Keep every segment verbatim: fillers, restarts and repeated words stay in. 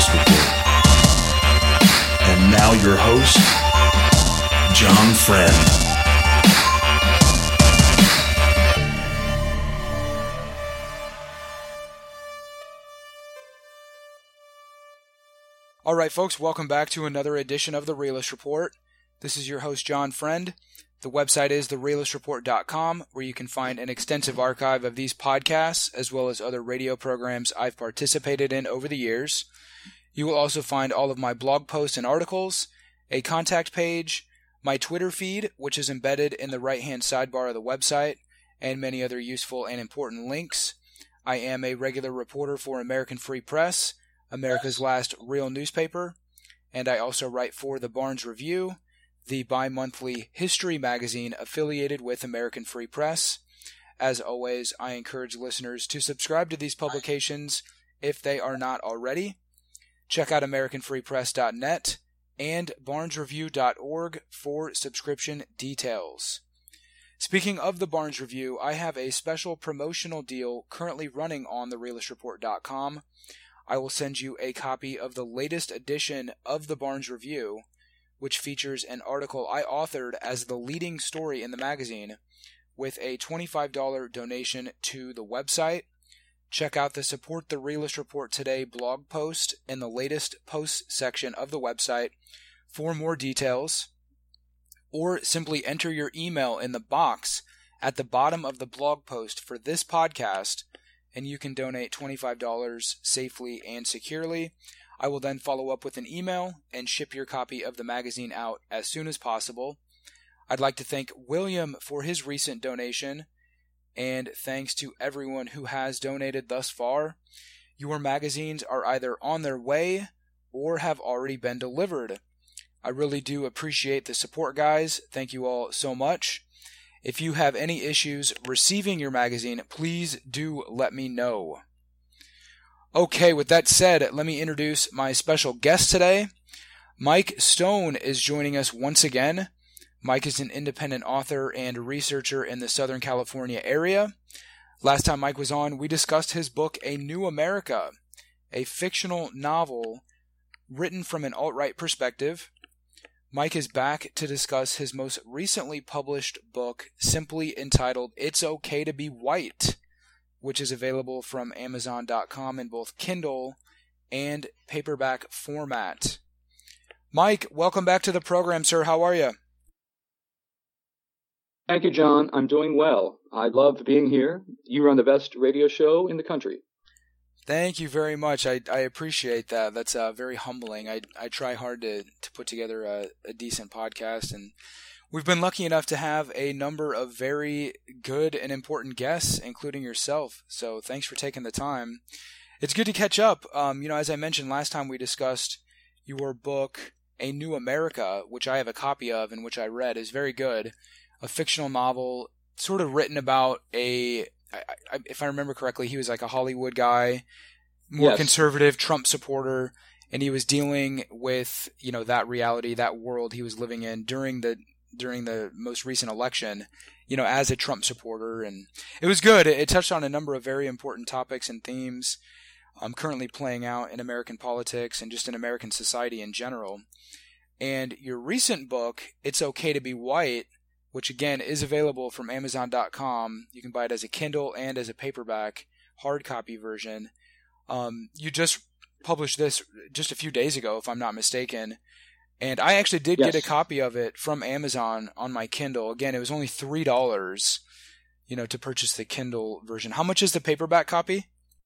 Realist Report. And now your host, John Friend. All right, folks, welcome back to another edition of The Realist Report. This is your host, John Friend. The website is the realist report dot com, where you can find an extensive archive of these podcasts, as well as other radio programs I've participated in over the years. You will also find all of my blog posts and articles, a contact page, my Twitter feed, which is embedded in the right-hand sidebar of the website, and many other useful and important links. I am a regular reporter for American Free Press, America's last real newspaper, and I also write for the Barnes Review, the bi-monthly history magazine affiliated with American Free Press. As always, I encourage listeners to subscribe to these publications if they are not already. Check out american free press dot net and barnes review dot org for subscription details. Speaking of the Barnes Review, I have a special promotional deal currently running on the realist report dot com. I will send you a copy of the latest edition of the Barnes Review, which features an article I authored as the leading story in the magazine, with a twenty-five dollars donation to the website. Check out the Support the Realist Report Today blog post in the latest posts section of the website for more details, or simply enter your email in the box at the bottom of the blog post for this podcast, and you can donate twenty-five dollars safely and securely. I will then follow up with an email and ship your copy of the magazine out as soon as possible. I'd like to thank William for his recent donation, and thanks to everyone who has donated thus far. Your magazines are either on their way or have already been delivered. I really do appreciate the support, guys. Thank you all so much. If you have any issues receiving your magazine, please do let me know. Okay, with that said, let me introduce my special guest today. Mike Stone is joining us once again. Mike is an independent author and researcher in the Southern California area. Last time Mike was on, we discussed his book, A New America, a fictional novel written from an alt-right perspective. Mike is back to discuss his most recently published book, simply entitled It's Okay to Be White, which is available from amazon dot com in both Kindle and paperback format. Mike, welcome back to the program, sir. How are you? Thank you, John. I'm doing well. I love being here. You run the best radio show in the country. Thank you very much. I, I appreciate that. That's uh, very humbling. I I try hard to, to put together a, a decent podcast, and we've been lucky enough to have a number of very good and important guests, including yourself. So thanks for taking the time. It's good to catch up. Um, you know, as I mentioned last time, we discussed your book, A New America, which I have a copy of and which I read, is very good. A fictional novel, sort of written about a, I, I, if I remember correctly, he was like a Hollywood guy, more Yes. conservative Trump supporter, and he was dealing with, you know, that reality, that world he was living in during the during the most recent election, you know, as a Trump supporter. And it was good. It, it touched on a number of very important topics and themes um, currently playing out in American politics and just in American society in general. And your recent book, It's Okay to Be White, which again is available from amazon dot com. You can buy it as a Kindle and as a paperback hard copy version. Um, you just published this just a few days ago, if I'm not mistaken. And I actually did Yes. get a copy of it from Amazon on my Kindle. Again, it was only three dollars, you know, to purchase the Kindle version. How much is the paperback copy?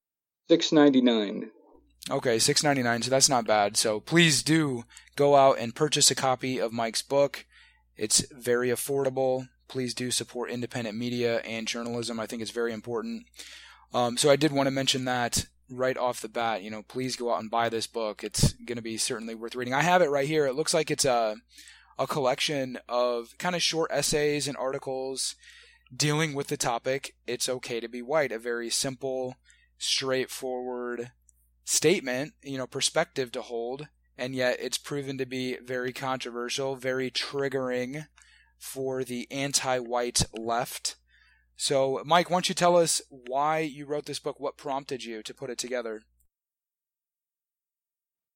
six ninety-nine. Okay, six ninety-nine, so that's not bad. So please do go out and purchase a copy of Mike's book. It's very affordable. Please do support independent media and journalism. I think it's very important. Um, so I did want to mention that right off the bat. You know, please go out and buy this book. It's going to be certainly worth reading. I have it right here. It looks like it's a a collection of kind of short essays and articles dealing with the topic, It's Okay to Be White. A very simple, straightforward statement, you know, perspective to hold. And yet it's proven to be very controversial, very triggering for the anti-white left. So, Mike, why don't you tell us why you wrote this book? What prompted you to put it together?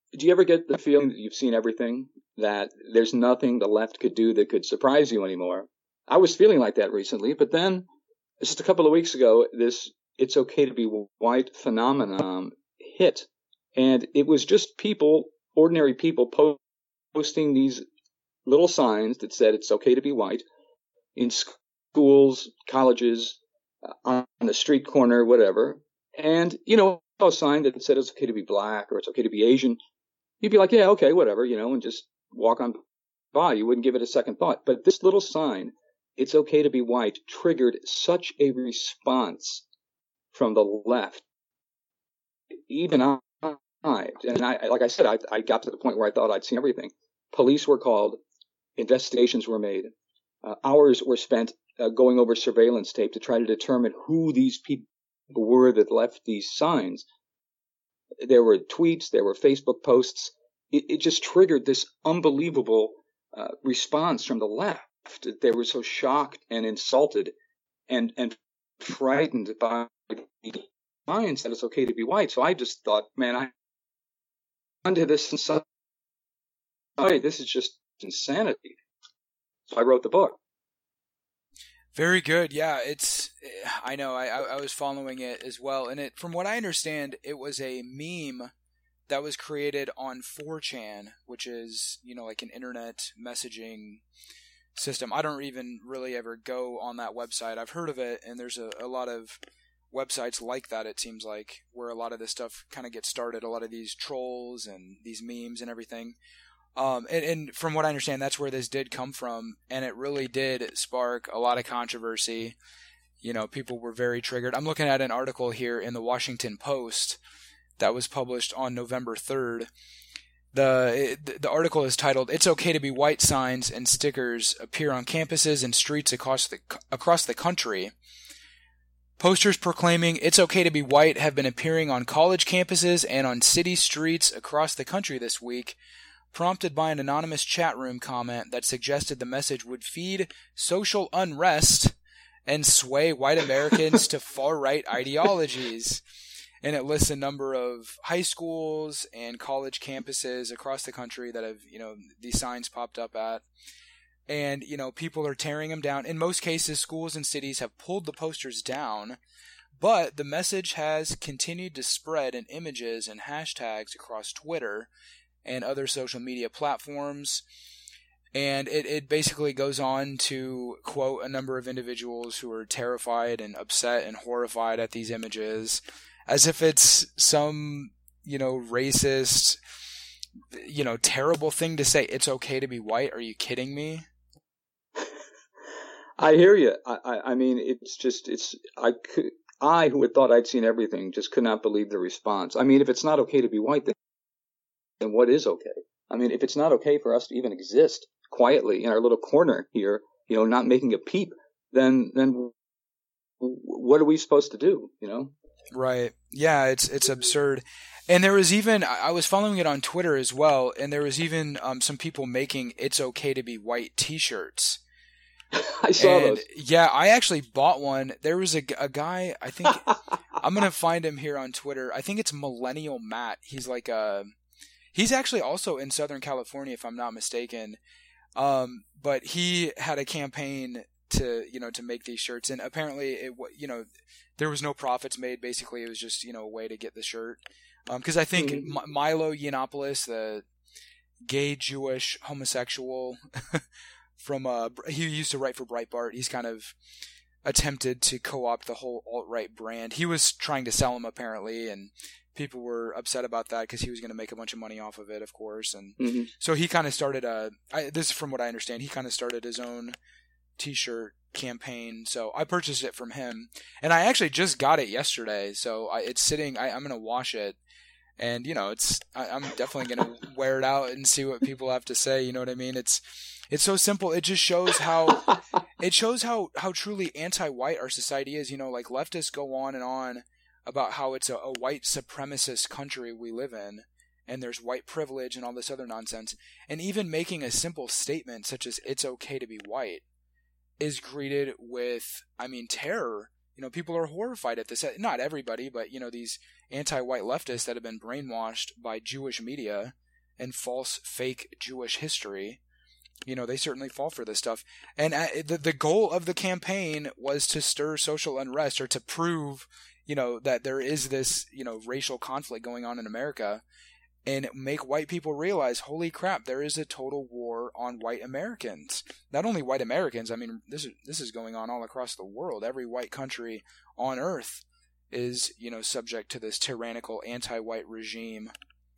do you ever get the feeling that you've seen everything, that there's nothing the left could do that could surprise you anymore? I was feeling like that recently, but then just a couple of weeks ago, this "It's Okay to Be White" phenomenon hit, and it was just people, ordinary people, po- posting these little signs that said "It's okay to be white" in schools, colleges, uh, on the street corner, whatever. And, you know, a sign that said it's okay to be black or it's okay to be Asian, you'd be like, yeah, okay, whatever, you know, and just walk on by. You wouldn't give it a second thought. But this little sign, "It's okay to be white," triggered such a response from the left. Even I, and I, like I said, I, I got to the point where I thought I'd seen everything. Police were called, investigations were made, uh, hours were spent uh, going over surveillance tape to try to determine who these people were that left these signs. There were tweets, there were Facebook posts. It, it just triggered this unbelievable uh, response from the left. They were so shocked and insulted and, and frightened by the signs that it's okay to be white. So I just thought, man, I under this insanity. This is just insanity. So I wrote the book. Very good. Yeah, it's. I know. I I was following it as well, and it, from what I understand, it was a meme that was created on four chan, which is, you know, like an internet messaging system. I don't even really ever go on that website. I've heard of it, and there's a, a lot of websites like that, it seems like, where a lot of this stuff kind of gets started, a lot of these trolls and these memes and everything. Um, and, and from what I understand, that's where this did come from, and it really did spark a lot of controversy. You know, people were very triggered. I'm looking at an article here in the Washington Post that was published on November third. The the article is titled, "It's Okay to Be White" signs and stickers appear on campuses and streets across the across the country. Posters proclaiming "It's okay to be white" have been appearing on college campuses and on city streets across the country this week, prompted by an anonymous chat room comment that suggested the message would feed social unrest and sway white Americans to far-right ideologies. And it lists a number of high schools and college campuses across the country that have, you know, these signs popped up at. And, you know, people are tearing them down. In most cases, schools and cities have pulled the posters down, but the message has continued to spread in images and hashtags across Twitter and other social media platforms. And it, it basically goes on to quote a number of individuals who are terrified and upset and horrified at these images, as if it's some, you know, racist, you know, terrible thing to say. It's okay to be white. Are you kidding me? I hear you. I, I, I mean, it's just, it's, I could, I, who had thought I'd seen everything, just could not believe the response. I mean, if it's not okay to be white, then, then what is okay? I mean, if it's not okay for us to even exist quietly in our little corner here, you know, not making a peep, then, then what are we supposed to do, you know? Right. Yeah, it's it's absurd. And there was even, I was following it on Twitter as well, and there was even um, some people making "It's Okay to Be White" t-shirts. I saw and, those. Yeah, I actually bought one. There was a, a guy, I think, I'm going to find him here on Twitter. I think it's Millennial Matt. He's like a, he's actually also in Southern California, if I'm not mistaken. Um, but he had a campaign to, you know, to make these shirts, and apparently it, you know, there was no profits made. Basically, it was just, you know, a way to get the shirt. Um, cause I think mm-hmm. M- Milo Yiannopoulos, the gay Jewish homosexual from, uh, he used to write for Breitbart. He's kind of attempted to co-opt the whole alt-right brand. He was trying to sell them apparently, and people were upset about that because he was going to make a bunch of money off of it, of course. And mm-hmm. so he kind of started a, I, this is from what I understand, he kind of started his own t-shirt campaign. So I purchased it from him, and I actually just got it yesterday. So I, it's sitting, I, I'm going to wash it, and you know, it's, I, I'm definitely going to wear it out and see what people have to say. You know what I mean? It's, it's so simple. It just shows how, it shows how, how truly anti-white our society is. You know, like leftists go on and on about how it's a, a white supremacist country we live in, and there's white privilege and all this other nonsense. And even making a simple statement such as "it's okay to be white" is greeted with, I mean, terror. You know, people are horrified at this. Not everybody, but, you know, these anti-white leftists that have been brainwashed by Jewish media and false, fake Jewish history, you know, they certainly fall for this stuff. And uh, the the goal of the campaign was to stir social unrest, or to prove, you know, that there is this, you know, racial conflict going on in America, and make white people realize, holy crap, there is a total war on white Americans. Not only white Americans, I mean, this is this is going on all across the world. Every white country on earth is, you know, subject to this tyrannical anti-white regime.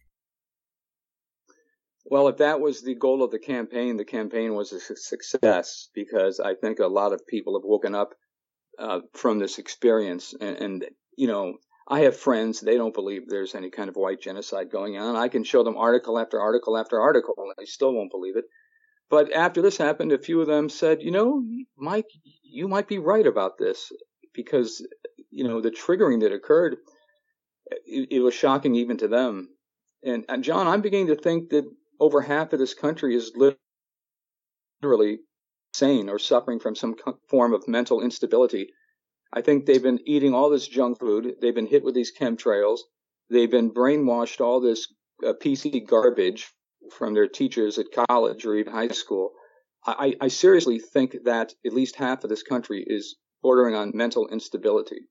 Well, if that was the goal of the campaign, the campaign was a success, because I think a lot of people have woken up uh, from this experience. And, and, you know, I have friends, they don't believe there's any kind of white genocide going on. I can show them article after article after article, and they still won't believe it. But after this happened, a few of them said, you know, Mike, you might be right about this, because, you know, the triggering that occurred, it, it was shocking even to them. And, and John, I'm beginning to think that over half of this country is literally sane or suffering from some form of mental instability. I think they've been eating all this junk food. They've been hit with these chemtrails. They've been brainwashed all this uh, P C garbage from their teachers at college or even high school. I, I seriously think that at least half of this country is bordering on mental instability.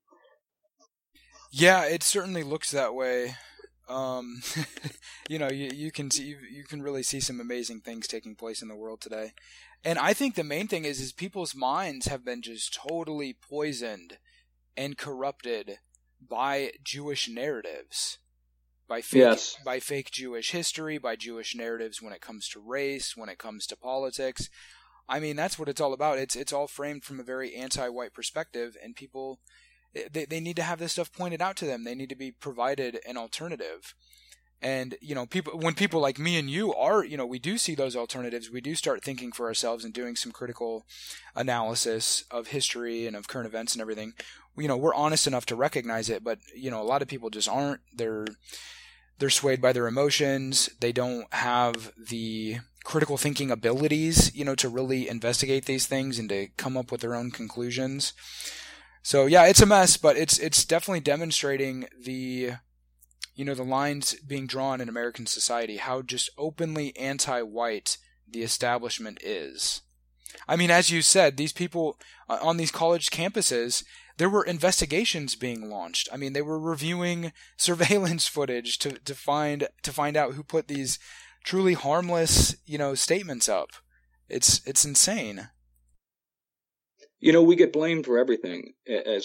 Yeah, it certainly looks that way. Um, you know, you, you can see, you, you can really see some amazing things taking place in the world today. And I think the main thing is, is people's minds have been just totally poisoned and corrupted by Jewish narratives, by fake, yes. by fake Jewish history, by Jewish narratives when it comes to race, when it comes to politics. I mean, that's what it's all about. It's, it's all framed from a very anti-white perspective, and people, They they need to have this stuff pointed out to them. They need to be provided an alternative. And, you know, people, when people like me and you are, you know, we do see those alternatives, we do start thinking for ourselves and doing some critical analysis of history and of current events and everything. You know, we're honest enough to recognize it, but, you know, a lot of people just aren't. They're, they're swayed by their emotions. They don't have the critical thinking abilities, you know, to really investigate these things and to come up with their own conclusions. So yeah, it's a mess, but it's it's definitely demonstrating the, you know, the lines being drawn in American society, how just openly anti-white the establishment is. I mean, as you said, these people uh, on these college campuses, there were investigations being launched. I mean, they were reviewing surveillance footage to to find to find out who put these truly harmless, you know, statements up. It's it's insane. You know, we get blamed for everything as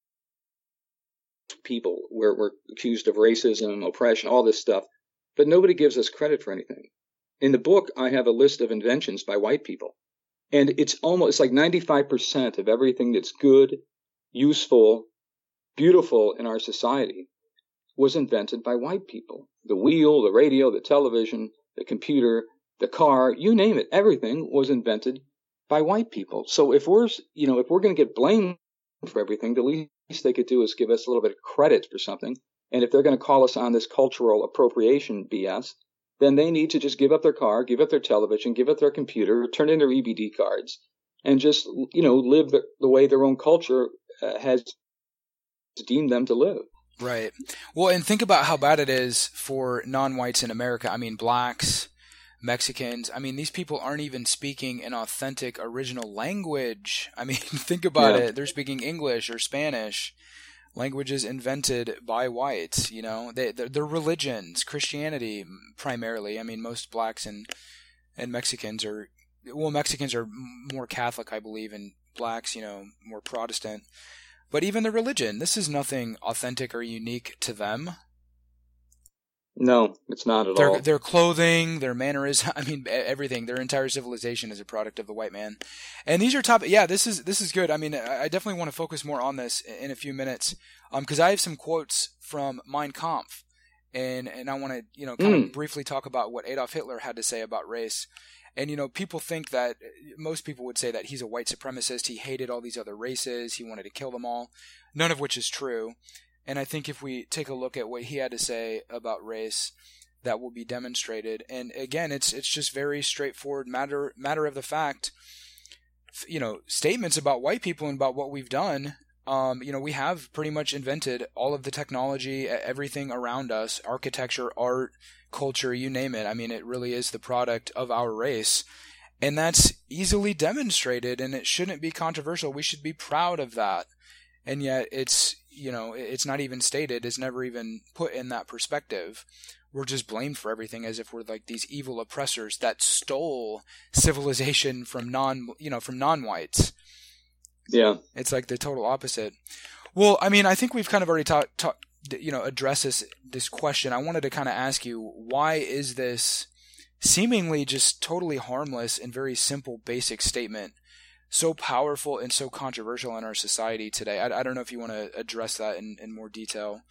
people. We're, we're accused of racism, oppression, all this stuff, but nobody gives us credit for anything. In the book, I have a list of inventions by white people, and it's almost it's like ninety-five percent of everything that's good, useful, beautiful in our society was invented by white people. The wheel, the radio, the television, the computer, the car, you name it, everything was invented by white people. So if we're, you know, if we're going to get blamed for everything, the least they could do is give us a little bit of credit for something. And if they're going to call us on this cultural appropriation B S, then they need to just give up their car, give up their television, give up their computer, turn in their E B D cards, and just, you know, live the, the way their own culture uh, has deemed them to live. Right. Well, and think about how bad it is for non-whites in America. I mean, blacks, Mexicans. I mean, these people aren't even speaking an authentic original language. I mean, think about yeah. it. They're speaking English or Spanish, languages invented by whites, you know. They, their, their religions, Christianity primarily. I mean, most blacks and, and Mexicans are, well, Mexicans are more Catholic, I believe, and blacks, you know, more Protestant. But even the religion, this is nothing authentic or unique to them. No, it's not at their, all. Their clothing, their mannerisms, I mean, everything. Their entire civilization is a product of the white man. And these are top. Yeah, this is this is good. I mean, I definitely want to focus more on this in a few minutes, um, because I have some quotes from Mein Kampf, and and I want to you know kind mm. of briefly talk about what Adolf Hitler had to say about race. And you know, people think that most people would say that he's a white supremacist. He hated all these other races. He wanted to kill them all. None of which is true. And I think if we take a look at what he had to say about race, that will be demonstrated. And again, it's it's just very straightforward matter matter of the fact. You know, statements about white people and about what we've done Um, you know, we have pretty much invented all of the technology, everything around us, architecture, art, culture, you name it. I mean, it really is the product of our race. And that's easily demonstrated, and it shouldn't be controversial. We should be proud of that. And yet it's, you know, it's not even stated, it's never even put in that perspective. We're just blamed for everything as if we're like these evil oppressors that stole civilization from non, you know, from non-whites. Yeah. It's like the total opposite. Well, I mean, I think we've kind of already talked, ta- you know, addressed this, this question. I wanted to kind of ask you, why is this seemingly just totally harmless and very simple, basic statement so powerful and so controversial in our society today? I, I don't know if you want to address that in, in more detail.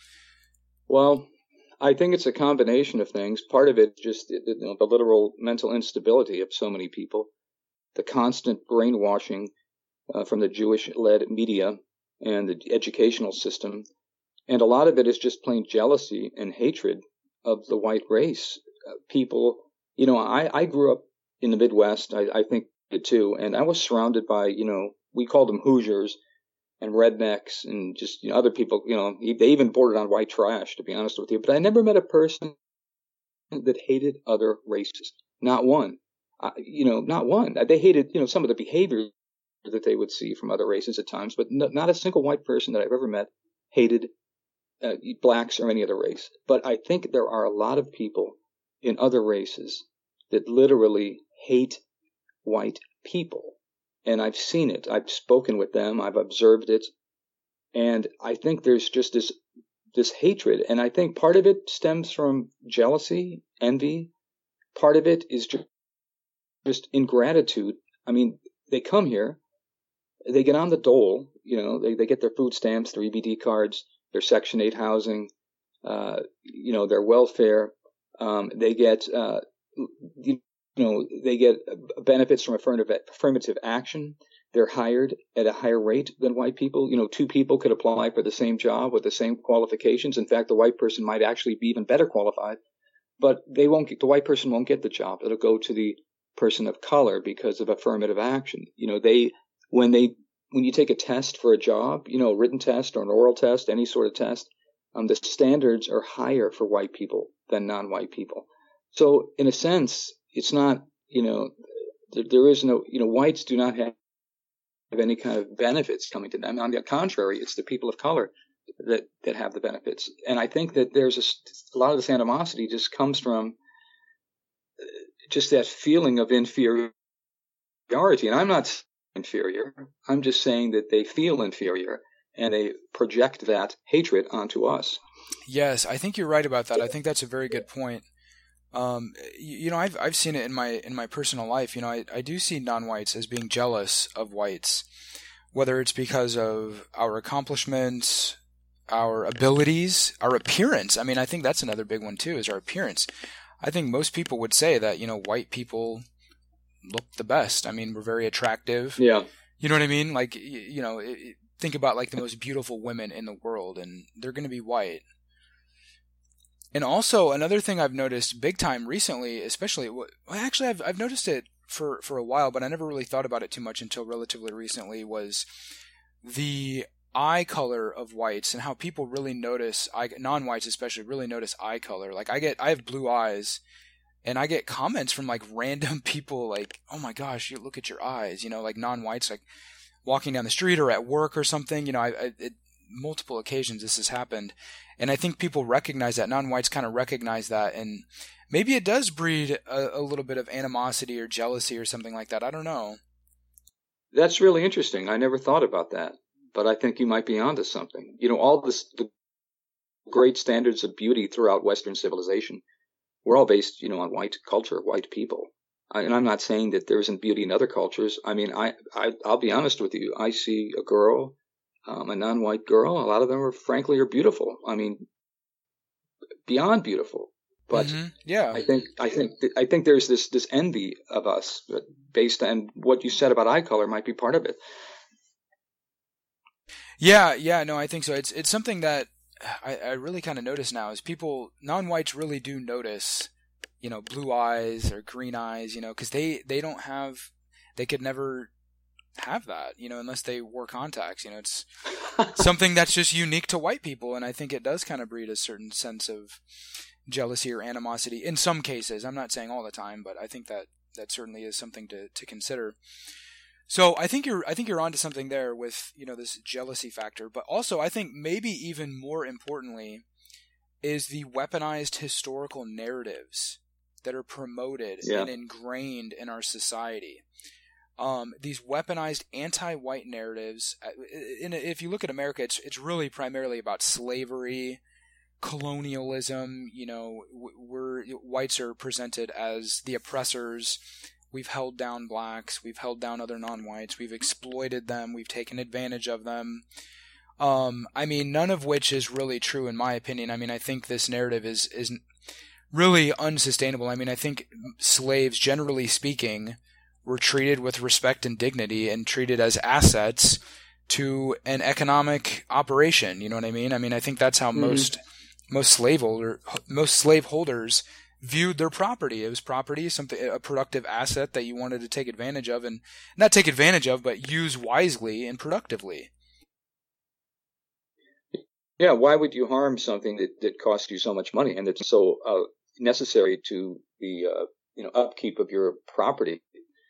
Well, I think it's a combination of things. Part of it just you know, the literal mental instability of so many people, the constant brainwashing uh, from the Jewish-led media and the educational system, and a lot of it is just plain jealousy and hatred of the white race. Uh, people, you know, I, I grew up in the Midwest, I, I think it too, and I was surrounded by, you know, we called them Hoosiers and rednecks and just you know, other people, you know, they even bordered on white trash, to be honest with you. But I never met a person that hated other races. Not one. Uh, you know, not one. They hated, you know, some of the behavior that they would see from other races at times, but no, not a single white person that I've ever met hated uh, blacks or any other race. But I think there are a lot of people in other races that literally hate white people. And I've seen it. I've spoken with them. I've observed it. And I think there's just this this hatred. And I think part of it stems from jealousy, envy. Part of it is just, just ingratitude. I mean, they come here, they get on the dole, you know, they, they get their food stamps, their E B D cards, their Section eight housing, uh, you know, their welfare. Um, they get, uh, you You know, they get benefits from affirmative, affirmative action. They're hired at a higher rate than white people. You know, two people could apply for the same job with the same qualifications. In fact, the white person might actually be even better qualified, but they won't get, the white person won't get the job. It'll go to the person of color because of affirmative action. You know, they, when they, when you take a test for a job, you know, a written test or an oral test, any sort of test, um, the standards are higher for white people than non-white people. So in a sense, it's not, you know, there, there is no, you know, whites do not have any kind of benefits coming to them. On the contrary, it's the people of color that, that have the benefits. And I think that there's a, a lot of this animosity just comes from just that feeling of inferiority. And I'm not inferior. I'm just saying that they feel inferior and they project that hatred onto us. Yes, I think you're right about that. I think that's a very good point. Um, you, you know, I've I've seen it in my in my personal life. You know, I, I do see non-whites as being jealous of whites, whether it's because of our accomplishments, our abilities, our appearance. I mean, I think that's another big one too, is our appearance. I think most people would say that, you know, white people look the best. I mean, we're very attractive. Yeah. You know what I mean? Like, you, you know, it, think about like the most beautiful women in the world, and they're going to be white. And also another thing I've noticed big time recently, especially, well, actually I've I've noticed it for, for a while, but I never really thought about it too much until relatively recently, was the eye color of whites and how people really notice, non-whites especially, really notice eye color. Like I get, I have blue eyes, and I get comments from like random people like, oh my gosh, you look at your eyes, you know, like non-whites, like walking down the street or at work or something, you know, I, I it, multiple occasions this has happened. And I think people recognize that, non-whites kind of recognize that, and maybe it does breed a, a little bit of animosity or jealousy or something like that. I don't know. That's really interesting. I never thought about that, but I think you might be onto something. You know, all this, the great standards of beauty throughout Western civilization, we're all based, you know, on white culture, white people. I, and I'm not saying that there isn't beauty in other cultures. I mean, I, I I'll be honest with you. I see a girl, Um, a non-white girl, a lot of them are, frankly, are beautiful. I mean, beyond beautiful. But mm-hmm. yeah, I think I think I think there's this this envy of us based on what you said about eye color might be part of it. Yeah, yeah, no, I think so. It's it's something that I, I really kind of notice now is people, non-whites really do notice, you know, blue eyes or green eyes, you know, because they they don't have, they could never have that, you know, unless they wore contacts. You know, it's something that's just unique to white people, and I think it does kind of breed a certain sense of jealousy or animosity in some cases. I'm not saying all the time, but I think that that certainly is something to, to consider. So I think you're I think you're onto something there with, you know, this jealousy factor, but also I think maybe even more importantly is the weaponized historical narratives that are promoted yeah. and ingrained in our society. Um, these weaponized anti-white narratives. In, if you look at America, it's it's really primarily about slavery, colonialism. You know, we're whites are presented as the oppressors. We've held down blacks. We've held down other non-whites. We've exploited them. We've taken advantage of them. Um, I mean, none of which is really true in my opinion. I mean, I think this narrative is is really unsustainable. I mean, I think slaves, generally speaking, were treated with respect and dignity and treated as assets to an economic operation. You know what I mean? I mean, I think that's how mm-hmm. most most slaveholder most slaveholders viewed their property. It was property, something a productive asset that you wanted to take advantage of, and not take advantage of, but use wisely and productively. Yeah, why would you harm something that, that costs you so much money and that's so uh, necessary to the uh, you know upkeep of your property?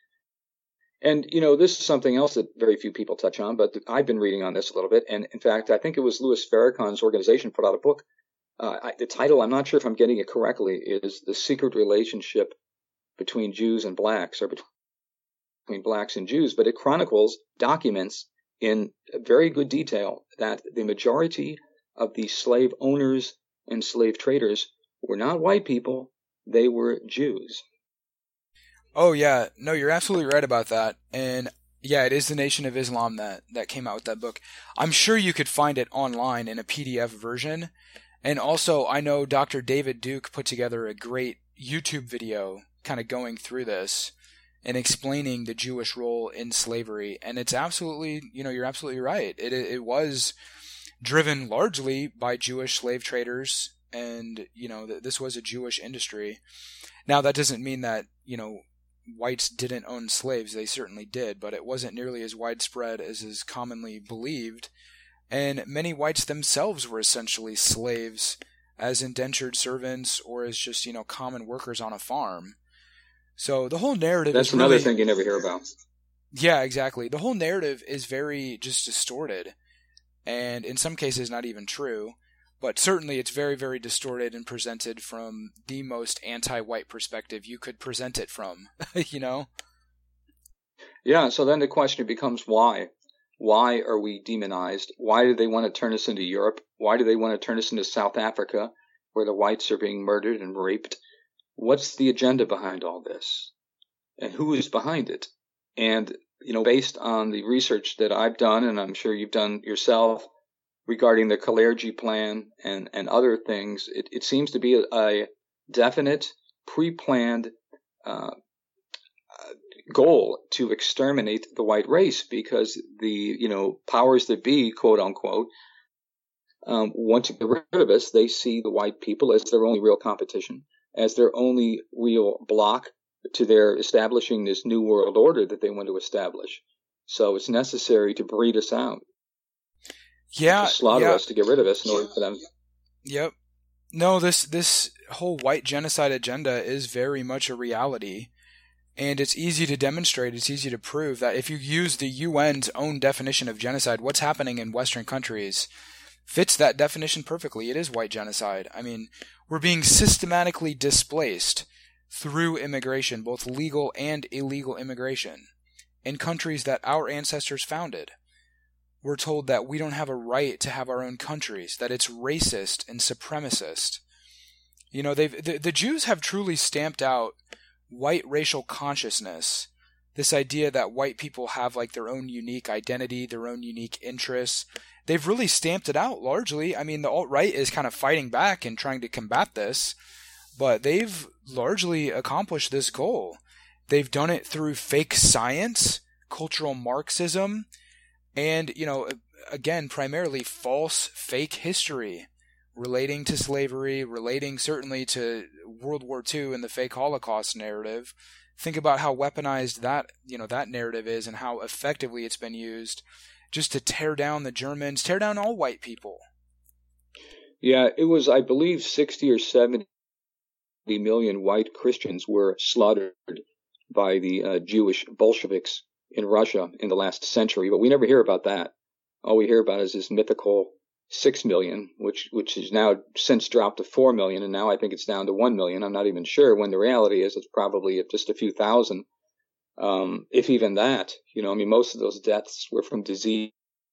And, you know, this is something else that very few people touch on, but I've been reading on this a little bit. And, in fact, I think it was Louis Farrakhan's organization put out a book. Uh, I, the title, I'm not sure if I'm getting it correctly, is The Secret Relationship Between Jews and Blacks, or Between Blacks and Jews. But it chronicles, documents in very good detail that the majority of the slave owners and slave traders were not white people. They were Jews. Oh, yeah. No, you're absolutely right about that. And yeah, it is the Nation of Islam that, that came out with that book. I'm sure you could find it online in a P D F version. And also, I know Doctor David Duke put together a great YouTube video kind of going through this and explaining the Jewish role in slavery. And it's absolutely, you know, you're absolutely right. It it was driven largely by Jewish slave traders, and, you know, this was a Jewish industry. Now, that doesn't mean that, you know, whites didn't own slaves. They certainly did, but it wasn't nearly as widespread as is commonly believed. And many whites themselves were essentially slaves as indentured servants or as just, you know, common workers on a farm. So the whole narrative That's is another really, thing you never hear about. Yeah, exactly. The whole narrative is very just distorted, and in some cases not even true. But certainly it's very, very distorted and presented from the most anti-white perspective you could present it from, you know? Yeah, so then the question becomes why? Why are we demonized? Why do they want to turn us into Europe? Why do they want to turn us into South Africa, where the whites are being murdered and raped? What's the agenda behind all this? And who is behind it? And, you know, based on the research that I've done, and I'm sure you've done yourself, regarding the Kalergi plan and, and other things, it, it seems to be a, a definite, pre-planned uh, goal to exterminate the white race, because the, you know, powers that be, quote unquote, um, want to get rid of us. They see the white people as their only real competition, as their only real block to their establishing this new world order that they want to establish. So it's necessary to breed us out. Yeah, to slaughter yeah. us to get rid of us in order for them. Yep. No, this this whole white genocide agenda is very much a reality, and it's easy to demonstrate. It's easy to prove that if you use the U N's own definition of genocide, what's happening in Western countries fits that definition perfectly. It is white genocide. I mean, we're being systematically displaced through immigration, both legal and illegal immigration, in countries that our ancestors founded. We're told that we don't have a right to have our own countries, that it's racist and supremacist. You know, they've the, the Jews have truly stamped out white racial consciousness, this idea that white people have like their own unique identity, their own unique interests. They've really stamped it out largely. I mean, the alt-right is kind of fighting back and trying to combat this, but they've largely accomplished this goal. They've done it through fake science, cultural Marxism, and, you know, again, primarily false, fake history relating to slavery, relating certainly to World War Two and the fake Holocaust narrative, think about how weaponized that, you know, that narrative is and how effectively it's been used just to tear down the Germans, tear down all white people. Yeah, it was, I believe, sixty or seventy million white Christians were slaughtered by the uh, Jewish Bolsheviks in Russia in the last century, but we never hear about that. All we hear about is this mythical six million, which which has now since dropped to four million, and now I think it's down to one million. I'm not even sure, when the reality is it's probably just a few thousand, um, if even that. You know, I mean, most of those deaths were from disease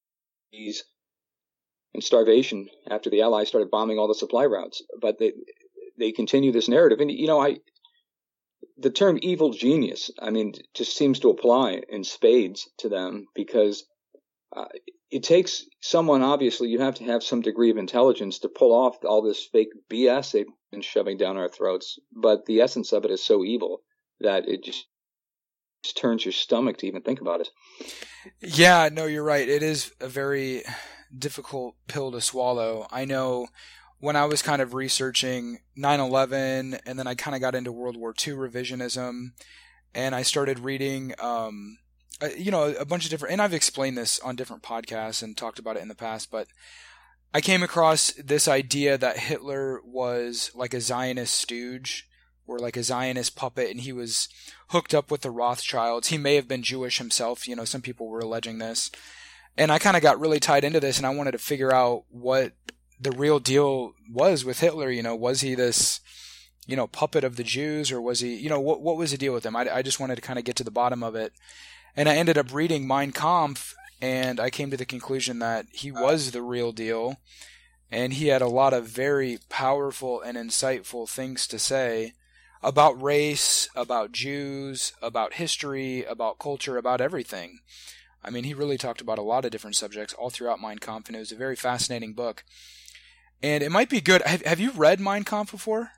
and starvation after the Allies started bombing all the supply routes. But they they continue this narrative, and you know, I the term evil genius, I mean, just seems to apply in spades to them, because uh, it takes someone, obviously, you have to have some degree of intelligence to pull off all this fake B S they've been shoving down our throats. But the essence of it is so evil that it just, just turns your stomach to even think about it. Yeah, no, you're right. It is a very difficult pill to swallow. I know when I was kind of researching nine eleven, and then I kind of got into World War Two revisionism, and I started reading, um, uh, you know, a bunch of different, and I've explained this on different podcasts and talked about it in the past, but I came across this idea that Hitler was like a Zionist stooge, or like a Zionist puppet, and he was hooked up with the Rothschilds. He may have been Jewish himself. You know, some people were alleging this. And I kind of got really tied into this, and I wanted to figure out what the real deal was with Hitler. You know, was he this, you know, puppet of the Jews, or was he, you know, what what was the deal with him? I, I just wanted to kind of get to the bottom of it. And I ended up reading Mein Kampf, and I came to the conclusion that he was the real deal, and he had a lot of very powerful and insightful things to say about race, about Jews, about history, about culture, about everything. I mean, he really talked about a lot of different subjects all throughout Mein Kampf, and it was a very fascinating book. And it might be good. Have, have you read Mein Kampf before?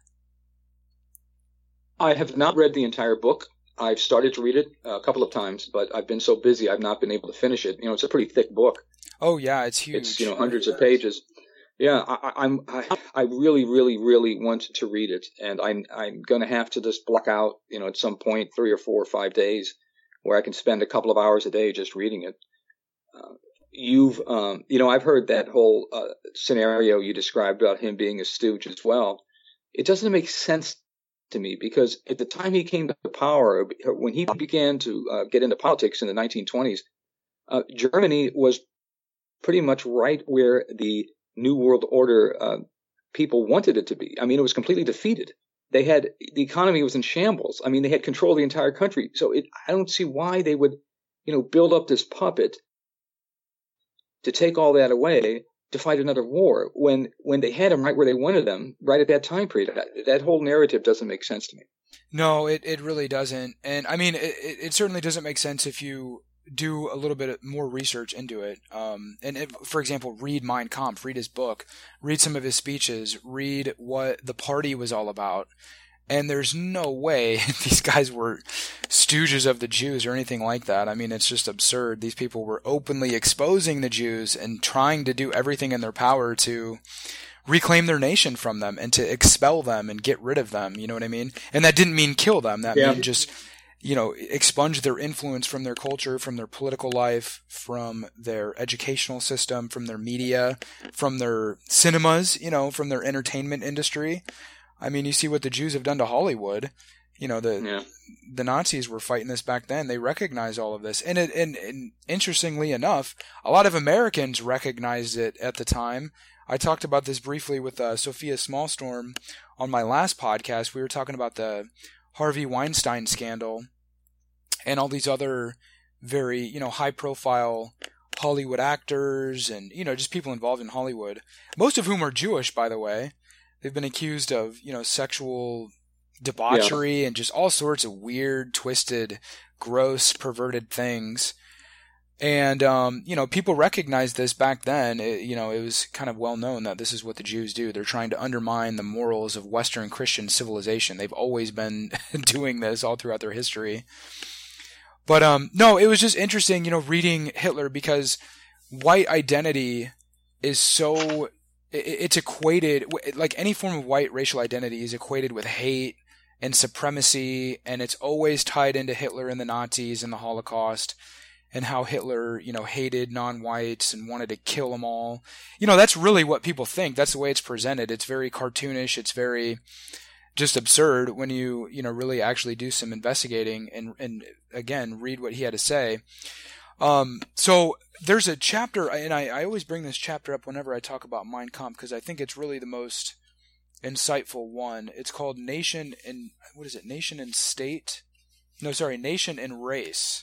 I have not read the entire book. I've started to read it a couple of times, but I've been so busy I've not been able to finish it. You know, it's a pretty thick book. Oh, yeah, it's huge. It's, you know, hundreds of pages. Yeah, I, I'm. I, I really, really, really want to read it, and I'm. I'm going to have to just block out, you know, at some point, three or four or five days, where I can spend a couple of hours a day just reading it. Uh, you've, um, you know, I've heard that whole uh, scenario you described about him being a stooge as well. It doesn't make sense to me, because at the time he came to power, when he began to uh, get into politics in the nineteen twenties, uh, Germany was pretty much right where the New World Order uh, people wanted it to be. I mean, it was completely defeated. They had, the economy was in shambles. I mean, they had control of the entire country. So it, I don't see why they would, you know, build up this puppet to take all that away to fight another war when when they had them right where they wanted them right at that time period. That, that whole narrative doesn't make sense to me. No, it, it really doesn't. And I mean, it, it certainly doesn't make sense if you do a little bit more research into it. Um, and if, for example, read Mein Kampf, read his book, read some of his speeches, read what the party was all about. And there's no way these guys were stooges of the Jews or anything like that. I mean, it's just absurd. These people were openly exposing the Jews and trying to do everything in their power to reclaim their nation from them and to expel them and get rid of them. You know what I mean? And that didn't mean kill them. That yeah. meant just, you know, expunge their influence from their culture, from their political life, from their educational system, from their media, from their cinemas, you know, from their entertainment industry. I mean, you see what the Jews have done to Hollywood. You know, the yeah. the Nazis were fighting this back then. They recognized all of this. And, it, and, and interestingly enough, a lot of Americans recognized it at the time. I talked about this briefly with uh, Sophia Smallstorm on my last podcast. We were talking about the Harvey Weinstein scandal and all these other very, you know, high-profile Hollywood actors and, you know, just people involved in Hollywood, most of whom are Jewish, by the way. They've been accused of, you know, sexual debauchery yeah. and just all sorts of weird, twisted, gross, perverted things. And, um, you know, people recognized this back then. It, you know, it was kind of well known that this is what the Jews do. They're trying to undermine the morals of Western Christian civilization. They've always been doing this all throughout their history. But, um, no, it was just interesting, you know, reading Hitler, because white identity is so, it, it's equated, like any form of white racial identity is equated with hate and supremacy, and it's always tied into Hitler and the Nazis and the Holocaust, and how Hitler, you know, hated non-whites and wanted to kill them all. You know, that's really what people think. That's the way it's presented. It's very cartoonish. It's very just absurd when you, you know, really actually do some investigating and, and again, read what he had to say. Um, so there's a chapter, and I, I always bring this chapter up whenever I talk about Mein Kampf, because I think it's really the most insightful one. It's called Nation and, what is it? Nation and State? No, sorry, Nation and Race.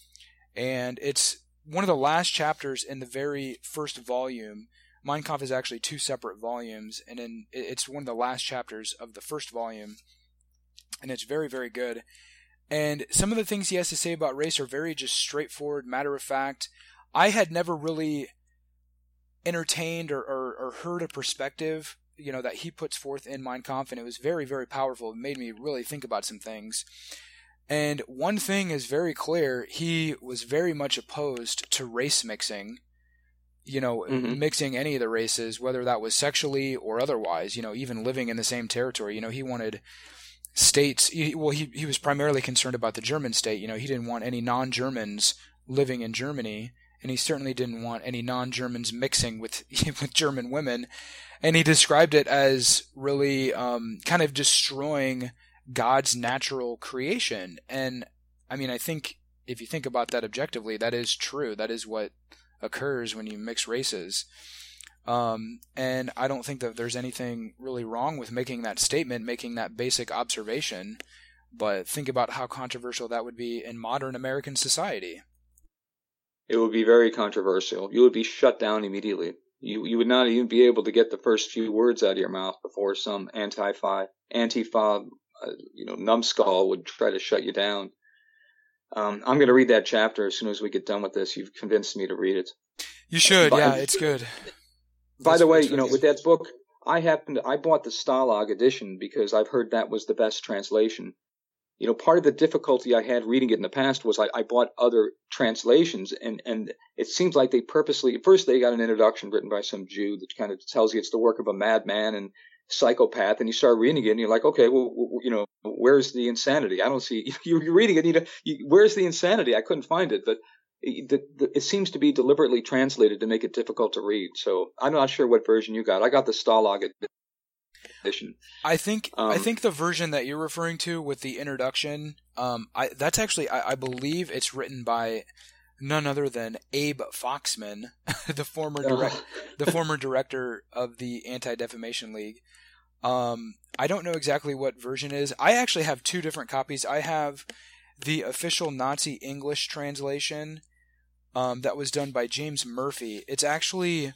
And it's one of the last chapters in the very first volume. Mein Kampf is actually two separate volumes, and in, it's one of the last chapters of the first volume, and it's very, very good. And some of the things he has to say about race are very just straightforward, matter of fact. I had never really entertained or, or, or heard a perspective, you know, that he puts forth in Mein Kampf, and it was very, very powerful. It made me really think about some things. And one thing is very clear. He was very much opposed to race mixing, you know, mm-hmm. mixing any of the races, whether that was sexually or otherwise, you know, even living in the same territory. You know, he wanted states, he, well, he, he was primarily concerned about the German state. You know, he didn't want any non-Germans living in Germany, and he certainly didn't want any non-Germans mixing with, with German women. And he described it as really um, kind of destroying God's natural creation. And I mean, I think if you think about that objectively, that is true. That is what occurs when you mix races. Um, and I don't think that there's anything really wrong with making that statement, making that basic observation. But think about how controversial that would be in modern American society. It would be very controversial. You would be shut down immediately. You you would not even be able to get the first few words out of your mouth before some anti-fi, anti-fa, uh, you know, numbskull would try to shut you down. Um, I'm going to read that chapter as soon as we get done with this. You've convinced me to read it. You should, by, yeah, it's good. By That's the way, you know, with that book, I happened to, I bought the Stalag edition because I've heard that was the best translation. You know, part of the difficulty I had reading it in the past was I, I bought other translations, and, and it seems like they purposely, first they got an introduction written by some Jew that kind of tells you it's the work of a madman and psychopath, and you start reading it and you're like, okay, well, you know, where's the insanity? I don't see, you're reading it, you know, you, where's the insanity? I couldn't find it, but it, the, it seems to be deliberately translated to make it difficult to read. So I'm not sure what version you got. I got the Stalag edition. I think um, I think the version that you're referring to with the introduction, um, I, that's actually, I, I believe it's written by none other than Abe Foxman, the former direct, the former director of the Anti-Defamation League. Um, I don't know exactly what version it is. I actually have two different copies. I have the official Nazi English translation um, that was done by James Murphy. It's actually,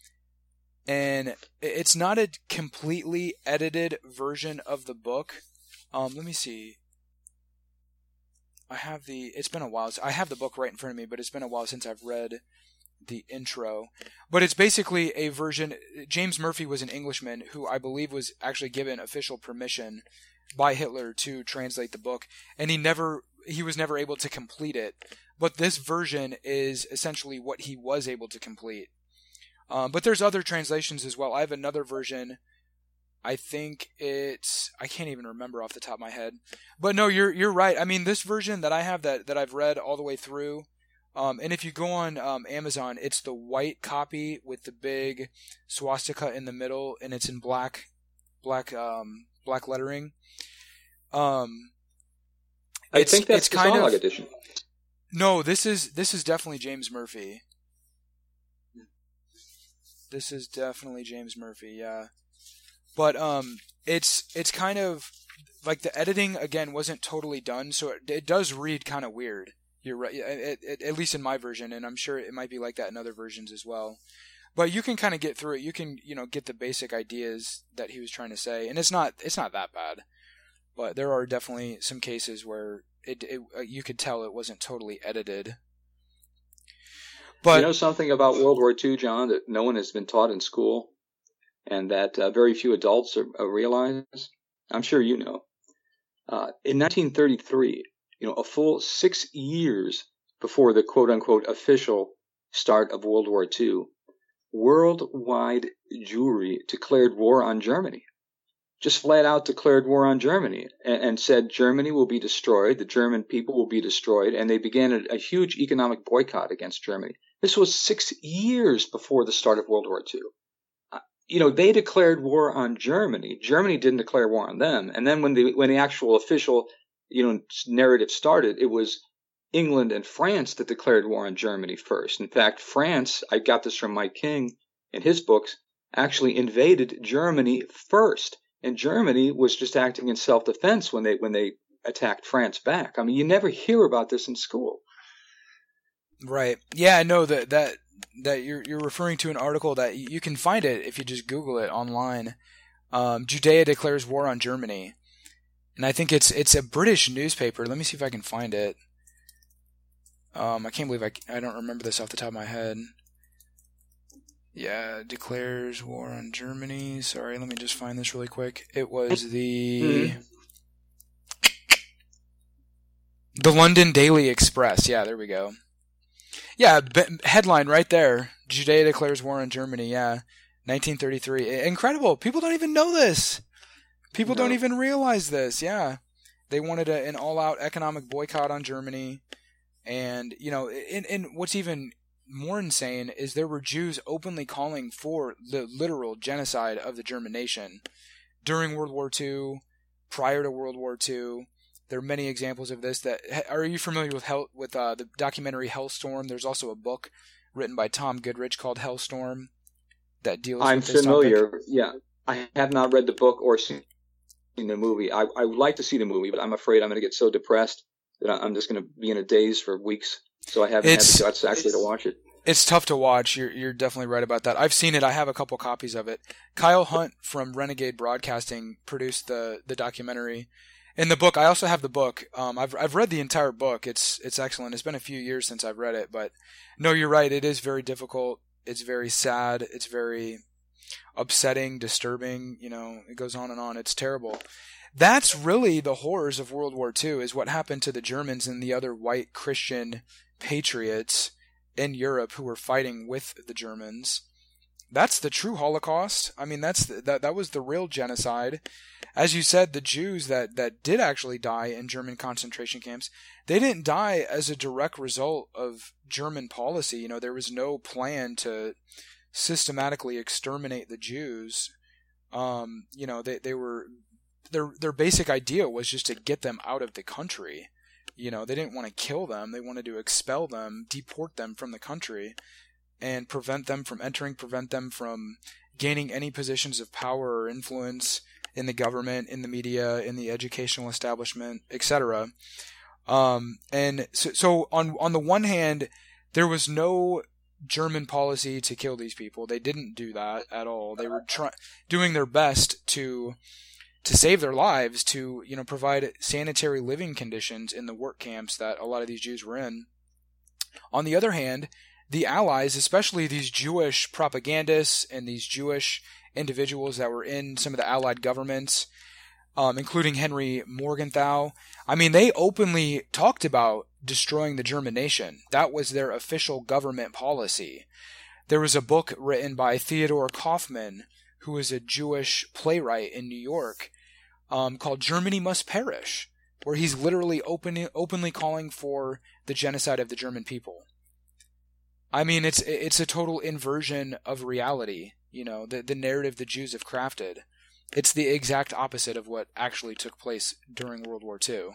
and it's not a completely edited version of the book. Um, let me see. I have the, it's been a while. I have the book right in front of me, but it's been a while since I've read the intro. But it's basically a version. James Murphy was an Englishman who I believe was actually given official permission by Hitler to translate the book, and he never, he was never able to complete it. But this version is essentially what he was able to complete. Um, but there's other translations as well. I have another version. I think it's, I can't even remember off the top of my head. But no, you're you're right. I mean, this version that I have that, that I've read all the way through, um, and if you go on um, Amazon, it's the white copy with the big swastika in the middle, and it's in black black um, black lettering. Um, I think that's the Stalag edition. No, this is this is definitely James Murphy. This is definitely James Murphy, yeah. But um, it's it's kind of like the editing again wasn't totally done, so it, it does read kind of weird. You're right, it, it, at least in my version, and I'm sure it might be like that in other versions as well. But you can kind of get through it. You can you know get the basic ideas that he was trying to say, and it's not it's not that bad. But there are definitely some cases where it, it you could tell it wasn't totally edited. But you know something about World War Two, John, that no one has been taught in school, and that uh, very few adults are, uh, realize? I'm sure you know. Uh, in nineteen thirty-three, you know, a full six years before the quote-unquote official start of World War Two, worldwide Jewry declared war on Germany. just flat out declared war on Germany and, and said Germany will be destroyed, the German people will be destroyed, and they began a, a huge economic boycott against Germany. This was six years before the start of World War Two. Uh, you know, they declared war on Germany. Germany didn't declare war on them. And then when the when the actual official, you know, narrative started, it was England and France that declared war on Germany first. In fact, France, I got this from Mike King in his books, actually invaded Germany first. And Germany was just acting in self-defense when they when they attacked France back. I mean, you never hear about this in school. Right. Yeah, no, that that that you're you're referring to an article that you can find it if you just Google it online. Um, Judea declares war on Germany, and I think it's it's a British newspaper. Let me see if I can find it. Um, I can't believe I I don't remember this off the top of my head. Yeah, declares war on Germany. Sorry, let me just find this really quick. It was the mm-hmm. the London Daily Express. Yeah, there we go. Yeah, b- headline right there. Judea declares war on Germany. Yeah, nineteen thirty-three. Incredible. People don't even know this. People no. don't even realize this. Yeah, they wanted a, an all-out economic boycott on Germany, and you know, and, and what's even more insane is there were Jews openly calling for the literal genocide of the German nation during World War Two, prior to World War Two. There are many examples of this. That are you familiar with Hell, with uh, the documentary Hellstorm? There's also a book written by Tom Goodrich called Hellstorm that deals I'm with this familiar. topic. Yeah, I have not read the book or seen the movie. I, I would like to see the movie, but I'm afraid I'm going to get so depressed that I'm just going to be in a daze for weeks. So I haven't it's, had the guts actually to watch it. It's tough to watch. You're you're definitely right about that. I've seen it. I have a couple copies of it. Kyle Hunt from Renegade Broadcasting produced the the documentary. In the book, I also have the book. Um, I've I've read the entire book. It's it's excellent. It's been a few years since I've read it, but no, you're right. It is very difficult. It's very sad. It's very upsetting, disturbing. You know, it goes on and on. It's terrible. That's really the horrors of World War Two, is what happened to the Germans and the other white Christian patriots in Europe who were fighting with the Germans. That's the true Holocaust. I mean, that's the, that that was the real genocide. As you said, the Jews that, that did actually die in German concentration camps, they didn't die as a direct result of German policy. You know, there was no plan to systematically exterminate the Jews. Um, you know, they they were their their basic idea was just to get them out of the country. You know, they didn't want to kill them. They wanted to expel them, deport them from the country, and prevent them from entering, prevent them from gaining any positions of power or influence in the government, in the media, in the educational establishment, et cetera. Um, and so, so on on the one hand, there was no German policy to kill these people. They didn't do that at all. They were try- doing their best to to save their lives, to you know provide sanitary living conditions in the work camps that a lot of these Jews were in. On the other hand, the Allies, especially these Jewish propagandists and these Jewish individuals that were in some of the Allied governments, um, including Henry Morgenthau, I mean, they openly talked about destroying the German nation. That was their official government policy. There was a book written by Theodor Kaufmann, who was a Jewish playwright in New York, um, called Germany Must Perish, where he's literally open, openly calling for the genocide of the German people. I mean, it's it's a total inversion of reality, you know, the, the narrative the Jews have crafted. It's the exact opposite of what actually took place during World War Two.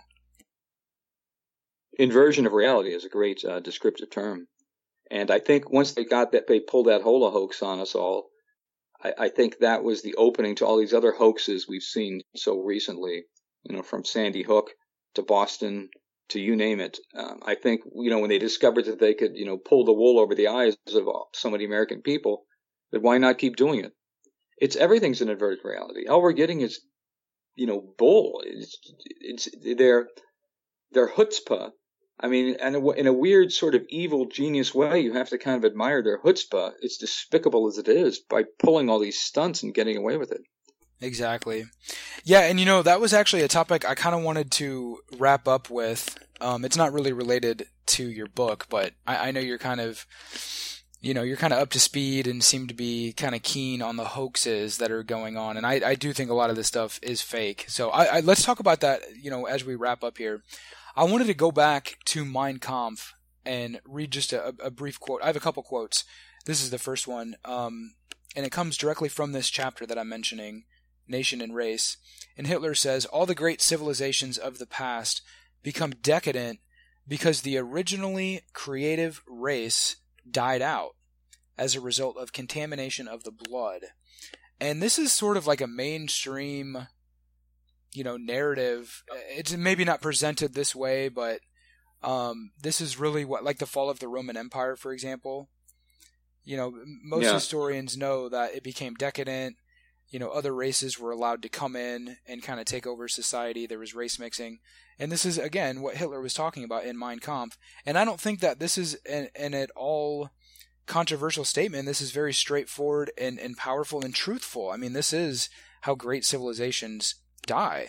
Inversion of reality is a great uh, descriptive term. And I think once they got that, they pulled that Hola hoax on us all, I, I think that was the opening to all these other hoaxes we've seen so recently, you know, from Sandy Hook to Boston to you name it. Um, I think, you know, when they discovered that they could, you know, pull the wool over the eyes of so many American people, that why not keep doing it? It's everything's an inverted reality. All we're getting is, you know, bull. It's, it's their, their chutzpah. I mean, and in a weird sort of evil genius way, you have to kind of admire their chutzpah. It's despicable as it is, by pulling all these stunts and getting away with it. Exactly. Yeah, and you know, that was actually a topic I kind of wanted to wrap up with. Um, it's not really related to your book, but I, I know you're kind of, you know, you're kind of up to speed and seem to be kind of keen on the hoaxes that are going on. And I, I do think a lot of this stuff is fake. So I, I, let's talk about that, you know, as we wrap up here. I wanted to go back to Mein Kampf and read just a, a brief quote. I have a couple quotes. This is the first one, um, and it comes directly from this chapter that I'm mentioning, Nation and Race. And Hitler says, all the great civilizations of the past become decadent because the originally creative race died out as a result of contamination of the blood. And this is sort of like a mainstream, you know, narrative. It's maybe not presented this way, but um, this is really what, like the fall of the Roman Empire, for example. You know, most yeah. historians know that it became decadent. You know, other races were allowed to come in and kind of take over society. There was race mixing. And this is, again, what Hitler was talking about in Mein Kampf. And I don't think that this is an, an at all controversial statement. This is very straightforward and, and powerful and truthful. I mean, this is how great civilizations die.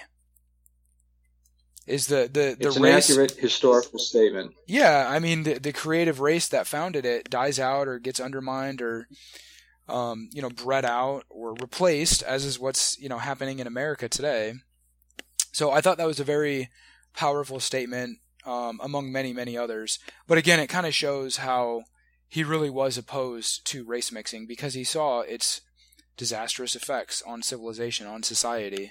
Is the, the, the it's race... an accurate historical statement. Yeah, I mean, the, the creative race that founded it dies out or gets undermined or... Um, you know, bred out or replaced, as is what's, you know, happening in America today. So I thought that was a very powerful statement, um, among many, many others. But again, it kind of shows how he really was opposed to race mixing because he saw its disastrous effects on civilization, on society.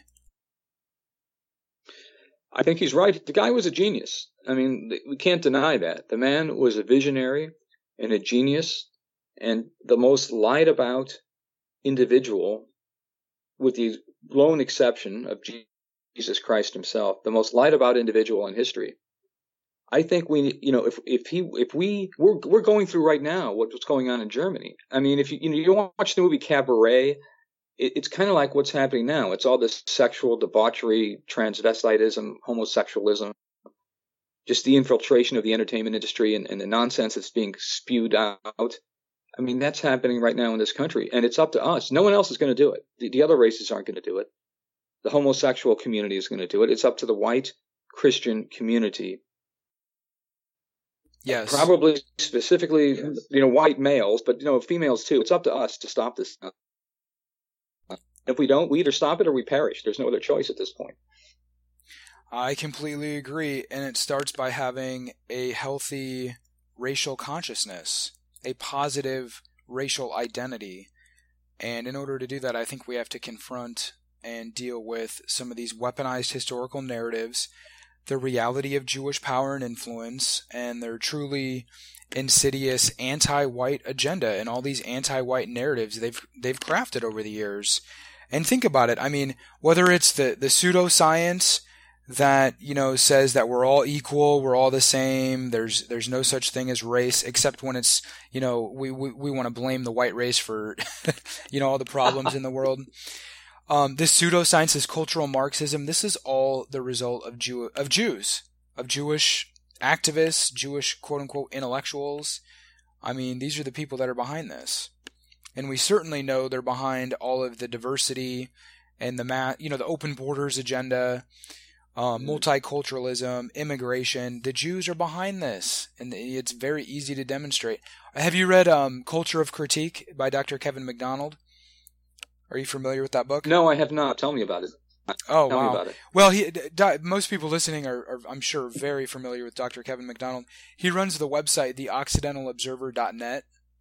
I think he's right. The guy was a genius. I mean, we can't deny that. The man was a visionary and a genius. And the most lied about individual, with the lone exception of Jesus Christ himself, the most lied about individual in history. I think we, you know, if if he, if we, we're we're going through right now what's going on in Germany. I mean, if you you know you watch the movie Cabaret, it, it's kind of like what's happening now. It's all this sexual debauchery, transvestitism, homosexualism, just the infiltration of the entertainment industry and, and the nonsense that's being spewed out. I mean, that's happening right now in this country, and it's up to us. No one else is going to do it. The, the other races aren't going to do it. The homosexual community is going to do it. It's up to the white Christian community. Yes. Probably specifically, yes. you know, white males, but, you know, females too. It's up to us to stop this. If we don't, we either stop it or we perish. There's no other choice at this point. I completely agree, and it starts by having a healthy racial consciousness. A positive racial identity. And in order to do that, I think we have to confront and deal with some of these weaponized historical narratives, the reality of Jewish power and influence, and their truly insidious anti-white agenda and all these anti-white narratives they've they've crafted over the years. And think about it. I mean, whether it's the, the pseudoscience that, you know, says that we're all equal, we're all the same, there's there's no such thing as race, except when it's, you know, we we, we want to blame the white race for, you know, all the problems in the world. Um, this pseudoscience is cultural Marxism. This is all the result of Jew of Jews, of Jewish activists, Jewish quote-unquote intellectuals. I mean, these are the people that are behind this. And we certainly know they're behind all of the diversity and the, ma- you know, the open borders agenda, Uh, multiculturalism, immigration. The Jews are behind this, and it's very easy to demonstrate. Have you read um, Culture of Critique by Doctor Kevin MacDonald? Are you familiar with that book? No, I have not. Tell me about it. Oh, Tell wow. me about it. Well, he, di- most people listening are, are, I'm sure, very familiar with Doctor Kevin MacDonald. He runs the website, the occidental observer dot net,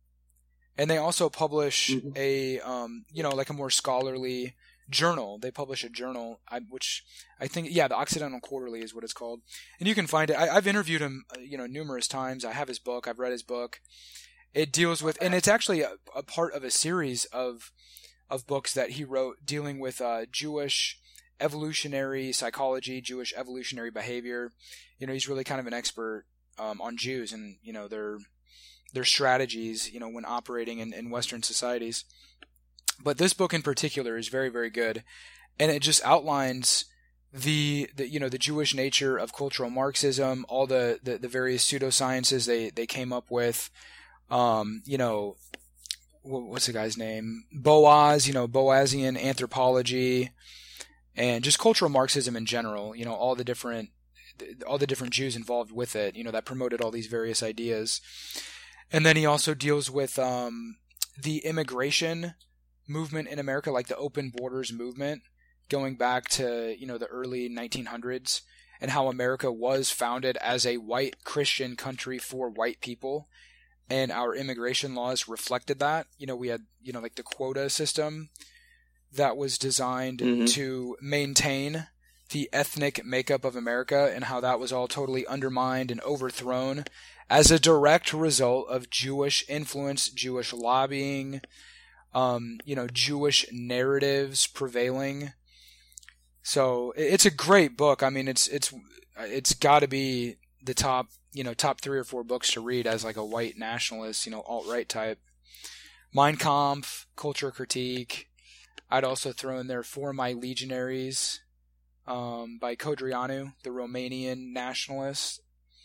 and they also publish mm-hmm. a, um, you know, like a more scholarly journal. They publish a journal, which I think, yeah, the Occidental Quarterly is what it's called. And you can find it. I, I've interviewed him, you know, numerous times. I have his book. I've read his book. It deals with, and it's actually a, a part of a series of of books that he wrote dealing with uh, Jewish evolutionary psychology, Jewish evolutionary behavior. You know, he's really kind of an expert um, on Jews and, you know, their their strategies, you know, when operating in, in Western societies. But this book in particular is very, very good, and it just outlines the, the you know the Jewish nature of cultural Marxism, all the, the, the various pseudosciences they, they came up with. Um, you know, what's the guy's name? Boaz, you know, Boazian anthropology, and just cultural Marxism in general. You know, all the different all the different Jews involved with it. You know, that promoted all these various ideas. And then he also deals with um, the immigration movement in America, like the open borders movement, going back to, you know, the early nineteen hundreds, and how America was founded as a white Christian country for white people. And our immigration laws reflected that. You know, we had, you know, like the quota system that was designed mm-hmm. to maintain the ethnic makeup of America, and how that was all totally undermined and overthrown as a direct result of Jewish influence, Jewish lobbying, um, you know, Jewish narratives prevailing. So it's a great book. I mean, it's it's it's got to be the top, you know, top three or four books to read as like a white nationalist, you know, alt-right type. Mein Kampf, Culture Critique. I'd also throw in there For My Legionaries, um, by Codreanu, the Romanian nationalist.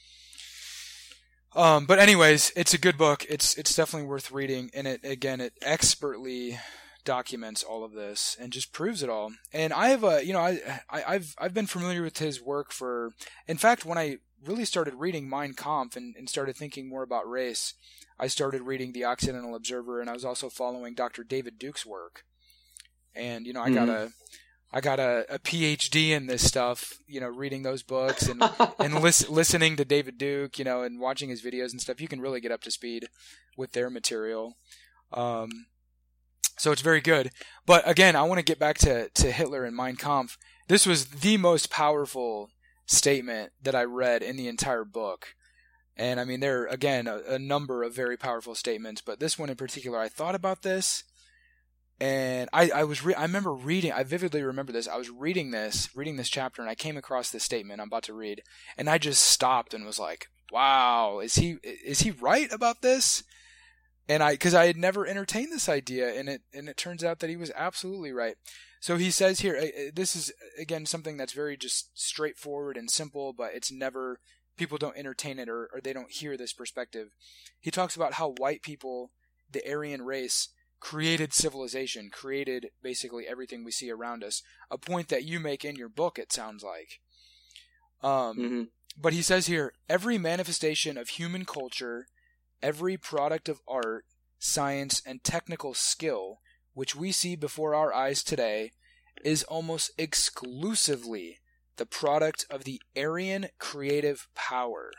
Um, but anyways, it's a good book. It's it's definitely worth reading, and it again it expertly documents all of this and just proves it all. And I have a, you know, I, I I've I've been familiar with his work for. In fact, when I really started reading Mein Kampf and, and started thinking more about race, I started reading The Occidental Observer, and I was also following Doctor David Duke's work. And you know, I mm-hmm. got a I got a, a P H D in this stuff, you know, reading those books and and lis- listening to David Duke, you know, and watching his videos and stuff. You can really get up to speed with their material. Um, so it's very good. But again, I want to get back to, to Hitler and Mein Kampf. This was the most powerful statement that I read in the entire book. And I mean, there are, again, a, a number of very powerful statements, but this one in particular, I thought about this. And I, I was re- I remember reading, I vividly remember this. I was reading this, reading this chapter, and I came across this statement I'm about to read, and I just stopped and was like, wow, is he is he right about this? And I, because I had never entertained this idea, and it and it turns out that he was absolutely right. So he says here, this is, again, something that's very just straightforward and simple, but it's never, people don't entertain it or, or they don't hear this perspective. He talks about how white people, the Aryan race, created civilization, created basically everything we see around us. A point that you make in your book, it sounds like. Um, mm-hmm. But he says here, every manifestation of human culture, every product of art, science, and technical skill, which we see before our eyes today, is almost exclusively the product of the Aryan creative power.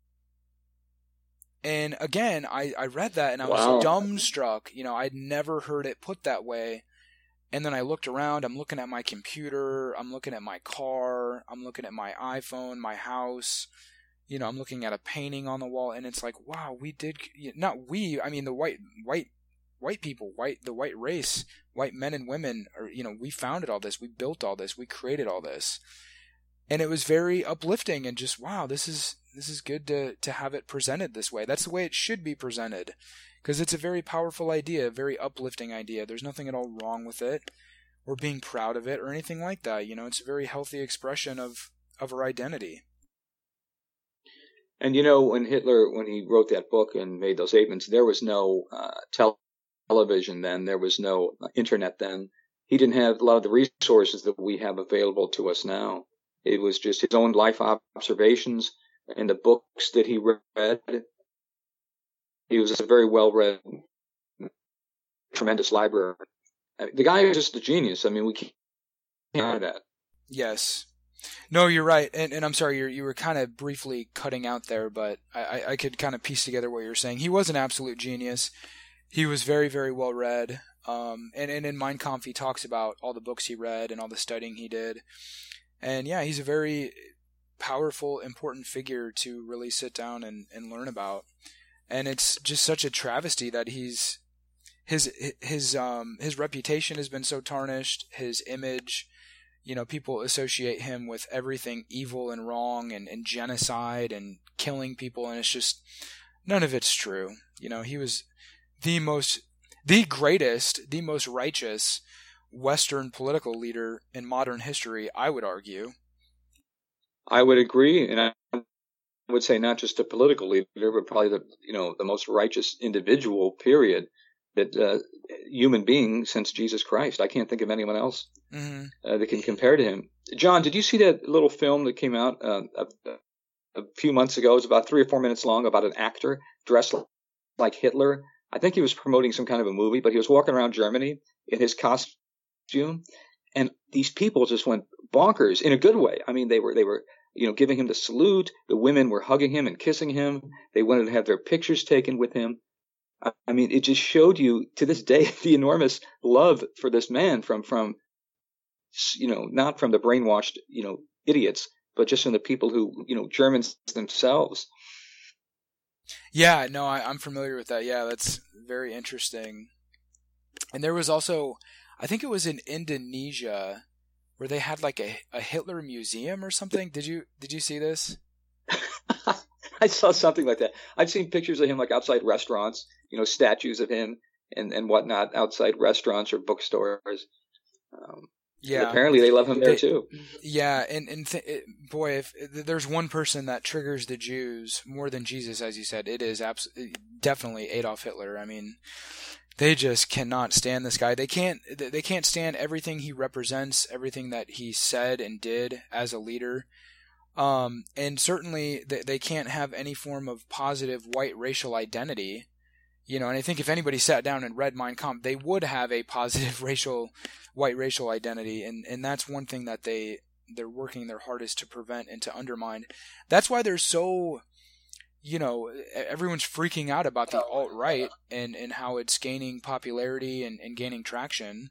And again, I, I read that and I was wow. dumbstruck. You know, I'd never heard it put that way. And then I looked around. I'm looking at my computer. I'm looking at my car. I'm looking at my iPhone, my house. You know, I'm looking at a painting on the wall. And it's like, wow, we did. Not we. I mean, the white, white, white people, white, the white race, white men and women. Or, you know, we founded all this. We built all this. We created all this. And it was very uplifting and just, wow, this is this is good to, to have it presented this way. That's the way it should be presented, because it's a very powerful idea, a very uplifting idea. There's nothing at all wrong with it or being proud of it or anything like that. You know, it's a very healthy expression of, of our identity. And, you know, when Hitler, when he wrote that book and made those statements, there was no uh, tel- television then. There was no internet then. He didn't have a lot of the resources that we have available to us now. It was just his own life observations and the books that he read. He was a very well-read, tremendous library. The guy is just a genius. I mean, we can't deny that. Yes. No, you're right. And, and I'm sorry, you're, you were kind of briefly cutting out there, but I, I could kind of piece together what you're saying. He was an absolute genius. He was very, very well-read. Um, and, and in Mein Kampf, he talks about all the books he read and all the studying he did. And yeah, he's a very powerful, important figure to really sit down and, and learn about. And it's just such a travesty that he's his his um his reputation has been so tarnished, his image, you know, people associate him with everything evil and wrong and, and genocide and killing people, and it's just none of it's true. You know, he was the most the greatest, the most righteous Western political leader in modern history, I would argue. I would agree, and I would say not just a political leader, but probably the you know the most righteous individual, period, that uh, human being since Jesus Christ. I can't think of anyone else mm-hmm. uh, that can compare to him. John, did you see that little film that came out uh, a, a few months ago? It was about three or four minutes long about an actor dressed like Hitler. I think he was promoting some kind of a movie, but he was walking around Germany in his costume, and these people just went bonkers in a good way. I mean, they were they were you know giving him the salute. The women were hugging him and kissing him. They wanted to have their pictures taken with him. I, I mean, it just showed you to this day the enormous love for this man from from you know not from the brainwashed you know idiots, but just from the people who you know Germans themselves. Yeah, no, I, I'm familiar with that. Yeah, that's very interesting. And there was also, I think it was in Indonesia, where they had like a, a Hitler museum or something. Did you did you see this? I saw something like that. I've seen pictures of him like outside restaurants, you know, statues of him and, and whatnot outside restaurants or bookstores. Um, yeah, apparently they love him there they, too. Yeah, and and th- it, boy, if, if there's one person that triggers the Jews more than Jesus, as you said, it is abs- definitely Adolf Hitler. I mean, they just cannot stand this guy. They can't. They can't stand everything he represents, everything that he said and did as a leader. Um, and certainly they, they can't have any form of positive white racial identity. You know, and I think if anybody sat down and read Mein Kampf, they would have a positive racial, white racial identity, and, and that's one thing that they they're working their hardest to prevent and to undermine. That's why they're so, you know, everyone's freaking out about the alt-right and, and how it's gaining popularity and, and gaining traction.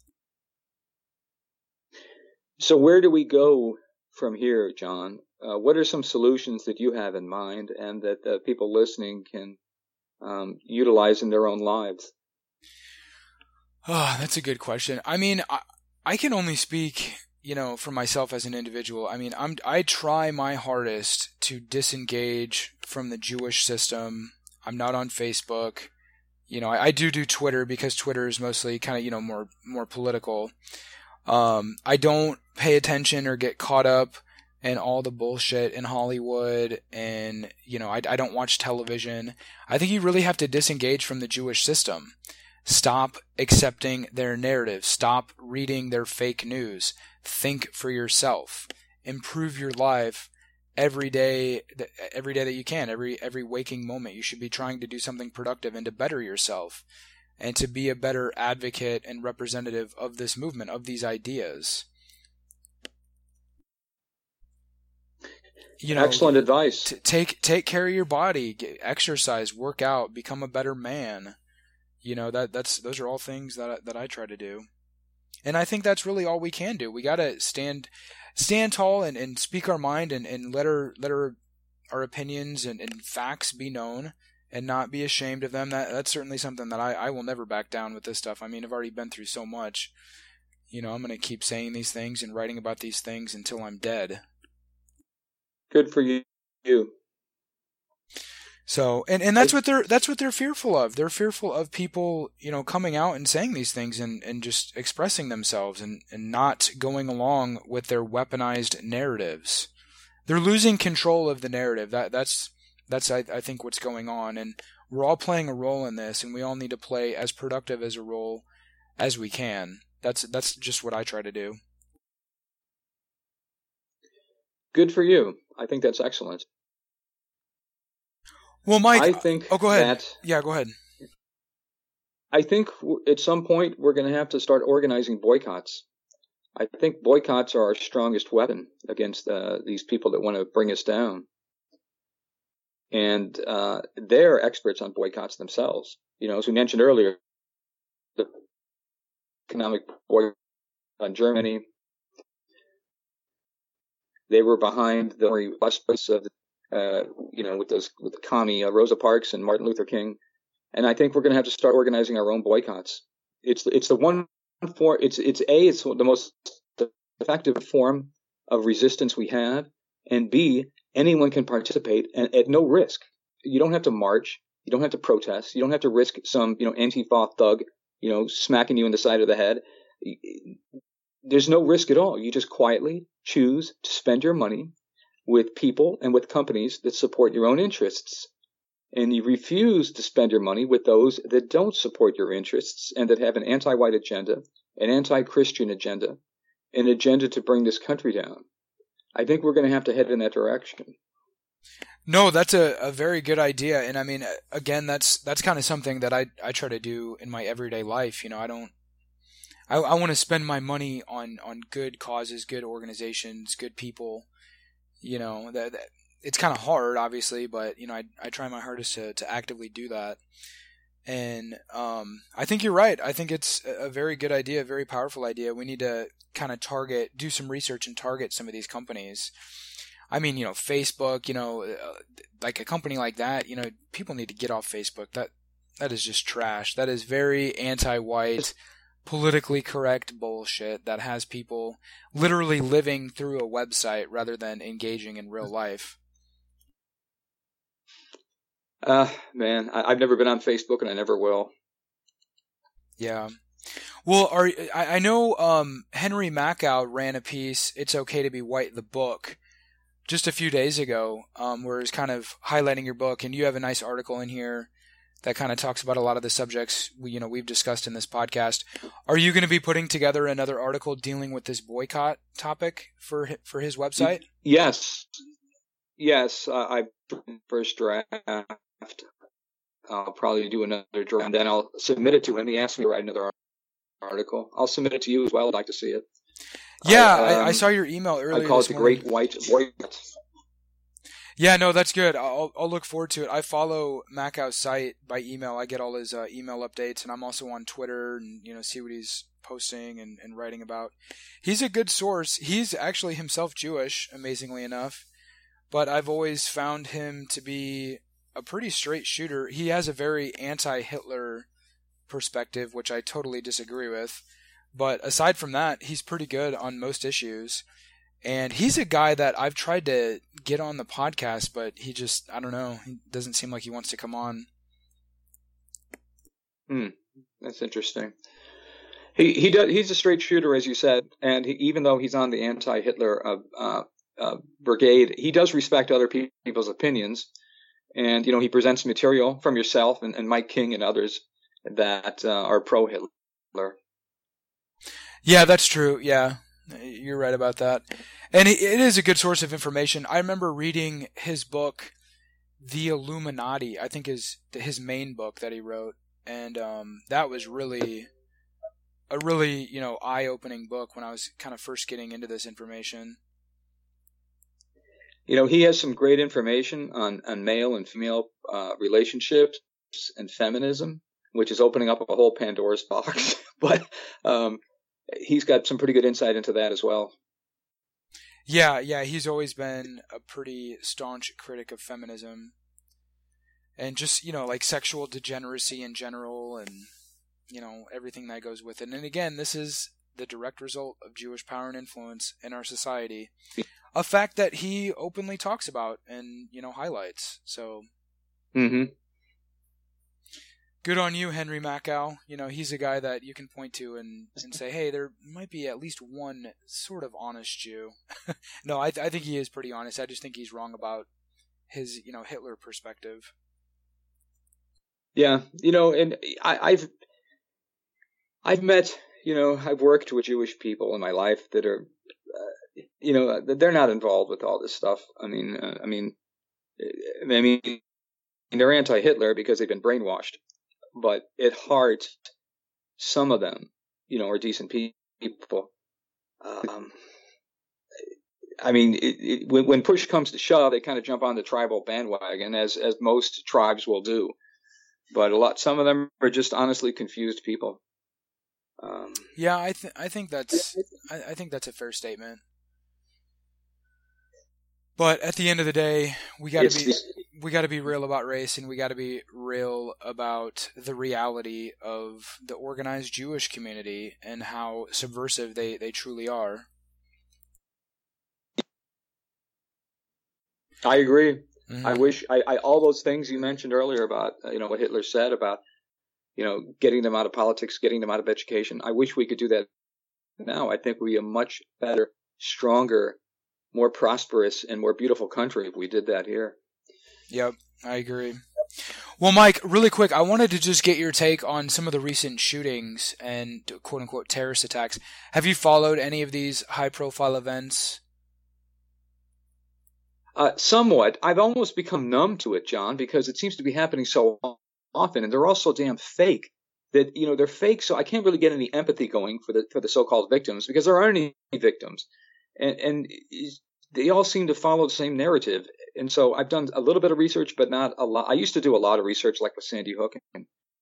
So where do we go from here, John? Uh, what are some solutions that you have in mind and that uh, people listening can Um, utilize in their own lives? Oh, that's a good question. I mean, I, I can only speak, you know, for myself as an individual. I mean, I'm I try my hardest to disengage from the Jewish system. I'm not on Facebook. You know, I, I do do Twitter because Twitter is mostly kind of, you know, more more political. Um, I don't pay attention or get caught up and all the bullshit in Hollywood, and, you know, I, I don't watch television. I think you really have to disengage from the Jewish system. Stop accepting their narrative. Stop reading their fake news. Think for yourself. Improve your life every day, every day that you can, every every waking moment. You should be trying to do something productive and to better yourself and to be a better advocate and representative of this movement, of these ideas. You know, excellent advice. T- take take care of your body, get, exercise, work out, become a better man. You know, that that's those are all things that I, that I try to do, and I think that's really all we can do. We gotta stand stand tall and, and speak our mind and, and let our let our our opinions and, and facts be known and not be ashamed of them. That that's certainly something that I, I will never back down with this stuff. I mean, I've already been through so much. You know, I'm gonna keep saying these things and writing about these things until I'm dead. Good for you. So, and, and that's what they're that's what they're fearful of. They're fearful of people, you know, coming out and saying these things and, and just expressing themselves and, and not going along with their weaponized narratives. They're losing control of the narrative. That that's that's I, I think what's going on, and we're all playing a role in this, and we all need to play as productive as a role as we can. That's that's just what I try to do. Good for you. I think that's excellent. Well, Mike, I think oh, go ahead. That, yeah, go ahead. I think at some point we're going to have to start organizing boycotts. I think boycotts are our strongest weapon against uh, these people that want to bring us down. And uh, they're experts on boycotts themselves. You know, as we mentioned earlier, the economic boycott on Germany. They were behind the bus of, uh, you know, with those with the commie uh, Rosa Parks and Martin Luther King, and I think we're going to have to start organizing our own boycotts. It's it's the one for it's it's a it's the most effective form of resistance we have, and B, anyone can participate and at no risk. You don't have to march, you don't have to protest, you don't have to risk some you know Antifa thug you know smacking you in the side of the head. There's no risk at all. You just quietly choose to spend your money with people and with companies that support your own interests. And you refuse to spend your money with those that don't support your interests and that have an anti-white agenda, an anti-Christian agenda, an agenda to bring this country down. I think we're going to have to head in that direction. No, that's a, a very good idea. And I mean, again, that's that's kind of something that I, I try to do in my everyday life. You know, I don't, I, I want to spend my money on, on good causes, good organizations, good people. You know, that, that it's kind of hard, obviously, but, you know, I, I try my hardest to, to actively do that. And um, I think you're right. I think it's a very good idea, a very powerful idea. We need to kind of target, do some research and target some of these companies. I mean, you know, Facebook, you know, uh, like a company like that, you know, people need to get off Facebook. That that is just trash. That is very anti-white, politically correct bullshit that has people literally living through a website rather than engaging in real life. Uh, man, I, I've never been on Facebook and I never will. Yeah. Well, are I, I know um, Henry Makow ran a piece, It's Okay to Be White, the book, just a few days ago, um, where it's kind of highlighting your book, and you have a nice article in here that kind of talks about a lot of the subjects we, you know, we've discussed in this podcast. Are you going to be putting together another article dealing with this boycott topic for for his website? Yes, yes. Uh, I first draft. I'll probably do another draft, and then I'll submit it to him. He asked me to write another article. I'll submit it to you as well. I'd like to see it. Yeah, I, um, I, I saw your email earlier. I call this it the morning. Great White Boycott. Yeah, no, that's good. I'll I'll look forward to it. I follow Makow's site by email. I get all his uh, email updates, and I'm also on Twitter and, you know, see what he's posting and, and writing about. He's a good source. He's actually himself Jewish, amazingly enough, but I've always found him to be a pretty straight shooter. He has a very anti-Hitler perspective, which I totally disagree with. But aside from that, he's pretty good on most issues. And he's a guy that I've tried to get on the podcast, but he just, I don't know, he doesn't seem like he wants to come on. Hmm, that's interesting. He he does. He's a straight shooter, as you said, and he, even though he's on the anti-Hitler uh, uh, uh, brigade, he does respect other pe- people's opinions. And, you know, he presents material from yourself and, and Mike King and others that uh, are pro-Hitler. Yeah, that's true. Yeah, you're right about that. And it, it is a good source of information. I remember reading his book, The Illuminati, I think is his main book that he wrote. And um, that was really a really, you know, eye-opening book when I was kind of first getting into this information. You know, he has some great information on, on male and female uh, relationships and feminism, which is opening up a whole Pandora's box. But um, he's got some pretty good insight into that as well. Yeah, yeah, he's always been a pretty staunch critic of feminism. And just, you know, like sexual degeneracy in general and, you know, everything that goes with it. And again, this is the direct result of Jewish power and influence in our society. A fact that he openly talks about and, you know, highlights. So, mm-hmm. Good on you, Henry Makow. You know, he's a guy that you can point to and, and say, hey, there might be at least one sort of honest Jew. No, I, th- I think he is pretty honest. I just think he's wrong about his, you know, Hitler perspective. Yeah, you know, and I, I've I've met, you know, I've worked with Jewish people in my life that are, uh, you know, they're not involved with all this stuff. I mean, uh, I mean, I mean, they're anti-Hitler because they've been brainwashed. But at heart, some of them, you know, are decent people. Um, I mean, it, it, when, when push comes to shove, they kind of jump on the tribal bandwagon, as as most tribes will do. But a lot, some of them are just honestly confused people. Um, yeah, I think I think that's I, I think that's a fair statement. But at the end of the day, we got to be we got to be real about race, and we got to be real about the reality of the organized Jewish community and how subversive they, they truly are. I agree. Mm-hmm. I wish I, I all those things you mentioned earlier about uh, you know what Hitler said about you know getting them out of politics, getting them out of education. I wish we could do that now. I think we'd be a much better, stronger, more prosperous and more beautiful country if we did that here. Yep, I agree. Well, Mike, really quick, I wanted to just get your take on some of the recent shootings and quote-unquote terrorist attacks. Have you followed any of these high-profile events? Uh, somewhat. I've almost become numb to it, John, because it seems to be happening so often, and they're all so damn fake that, you know, they're fake. So I can't really get any empathy going for the for the so-called victims, because there aren't any victims, and and they all seem to follow the same narrative. And so I've done a little bit of research, but not a lot. I used to do a lot of research, like with Sandy Hook, and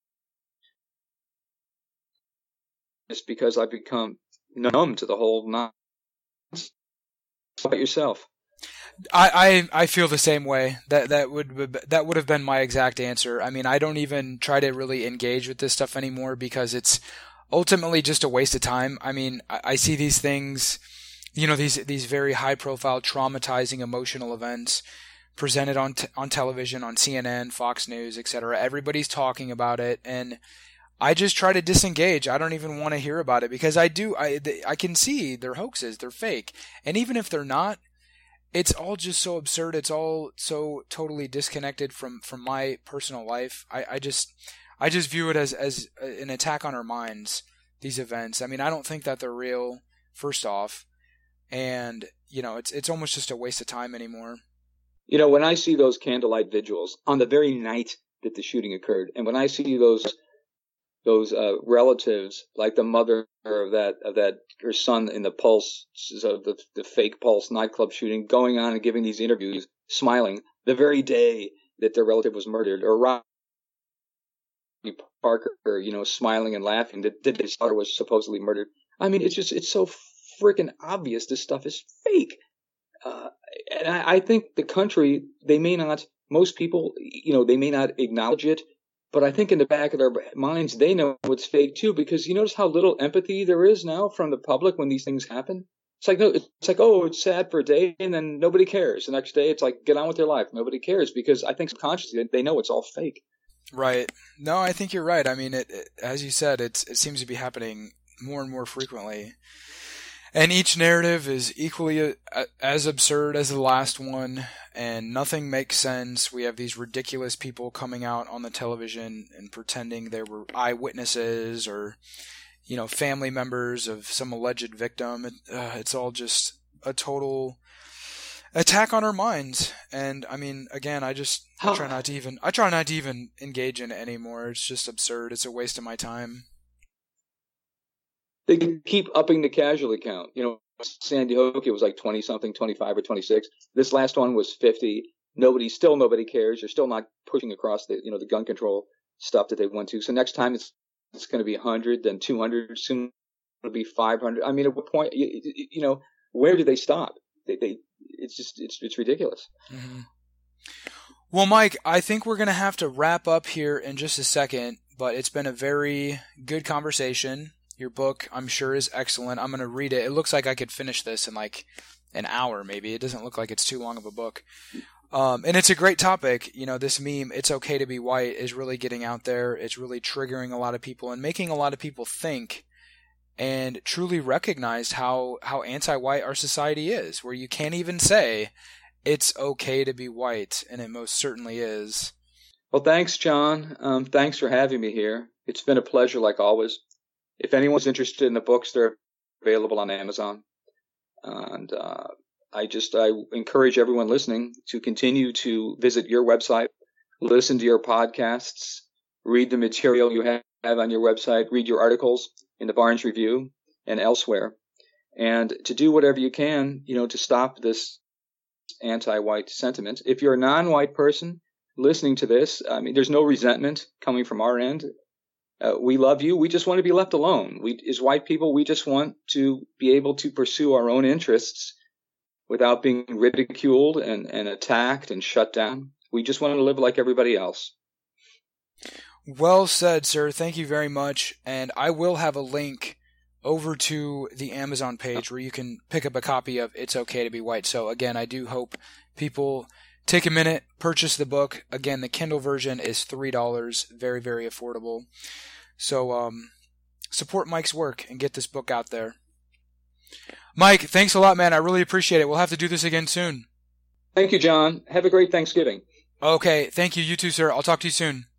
it's because I've become numb to the whole nonsense. How about yourself? I, I, I feel the same way. That that would that would have been my exact answer. I mean, I don't even try to really engage with this stuff anymore because it's ultimately just a waste of time. I mean, I, I see these things, you know, these these very high profile, traumatizing, emotional events presented on t- on television, on C N N, Fox News, et cetera. Everybody's talking about it, and I just try to disengage. I don't even want to hear about it because I do. I I can see they're hoaxes, they're fake, and even if they're not, it's all just so absurd. It's all so totally disconnected from, from my personal life. I, I just I just view it as, as an attack on our minds, these events. I mean, I don't think that they're real, first off. And, you know, it's it's almost just a waste of time anymore. You know, when I see those candlelight vigils on the very night that the shooting occurred, and when I see those those uh, relatives, like the mother of that of that her son in the Pulse, so the the fake Pulse nightclub shooting, going on and giving these interviews, smiling the very day that their relative was murdered, or Robbie Parker, you know, smiling and laughing that, that his daughter was supposedly murdered. I mean, it's just it's so freaking obvious this stuff is fake. Uh, and I, I think the country, they may not, most people, you know, they may not acknowledge it. But I think in the back of their minds, they know it's fake too, because you notice how little empathy there is now from the public when these things happen. It's like, no, it's like, oh, it's sad for a day, and then nobody cares. The next day, it's like, get on with their life. Nobody cares, because I think subconsciously they know it's all fake. Right. No, I think you're right. I mean, it, it as you said, it's it seems to be happening more and more frequently. And each narrative is equally a, a, as absurd as the last one, and nothing makes sense. We have these ridiculous people coming out on the television and pretending they were eyewitnesses or, you know, family members of some alleged victim. It, uh, it's all just a total attack on our minds. And I mean, again, I just I try not to even I try not to even engage in it anymore. It's just absurd. It's a waste of my time. They keep upping the casualty count. You know, Sandy Hook, it was like twenty something, twenty-five or twenty-six. This last one was fifty. Nobody, still nobody cares. You're still not pushing across the, you know, the gun control stuff that they went to. So next time it's it's going to be one hundred, then two hundred, soon it'll be five hundred. I mean, at what point, you, you know, where do they stop? They, they, it's just, it's, it's ridiculous. Mm-hmm. Well, Mike, I think we're going to have to wrap up here in just a second, but it's been a very good conversation. Your book, I'm sure, is excellent. I'm going to read it. It looks like I could finish this in like an hour, maybe. It doesn't look like it's too long of a book. Um, and it's a great topic. You know, this meme, "It's okay to be white," is really getting out there. It's really triggering a lot of people and making a lot of people think and truly recognize how, how anti-white our society is, where you can't even say it's okay to be white, and it most certainly is. Well, thanks, John. Um, thanks for having me here. It's been a pleasure, like always. If anyone's interested in the books, they're available on Amazon. And uh, I just I encourage everyone listening to continue to visit your website, listen to your podcasts, read the material you have on your website, read your articles in the Barnes Review and elsewhere, and to do whatever you can, you know, to stop this anti-white sentiment. If you're a non-white person listening to this, I mean, there's no resentment coming from our end. Uh, we love you. We just want to be left alone. We, as white people, we just want to be able to pursue our own interests without being ridiculed and, and attacked and shut down. We just want to live like everybody else. Well said, sir. Thank you very much. And I will have a link over to the Amazon page where you can pick up a copy of It's Okay to Be White. So again, I do hope people take a minute, purchase the book. Again, the Kindle version is three dollars. Very, very affordable. So um, support Mike's work and get this book out there. Mike, thanks a lot, man. I really appreciate it. We'll have to do this again soon. Thank you, John. Have a great Thanksgiving. Okay. Thank you. You too, sir. I'll talk to you soon.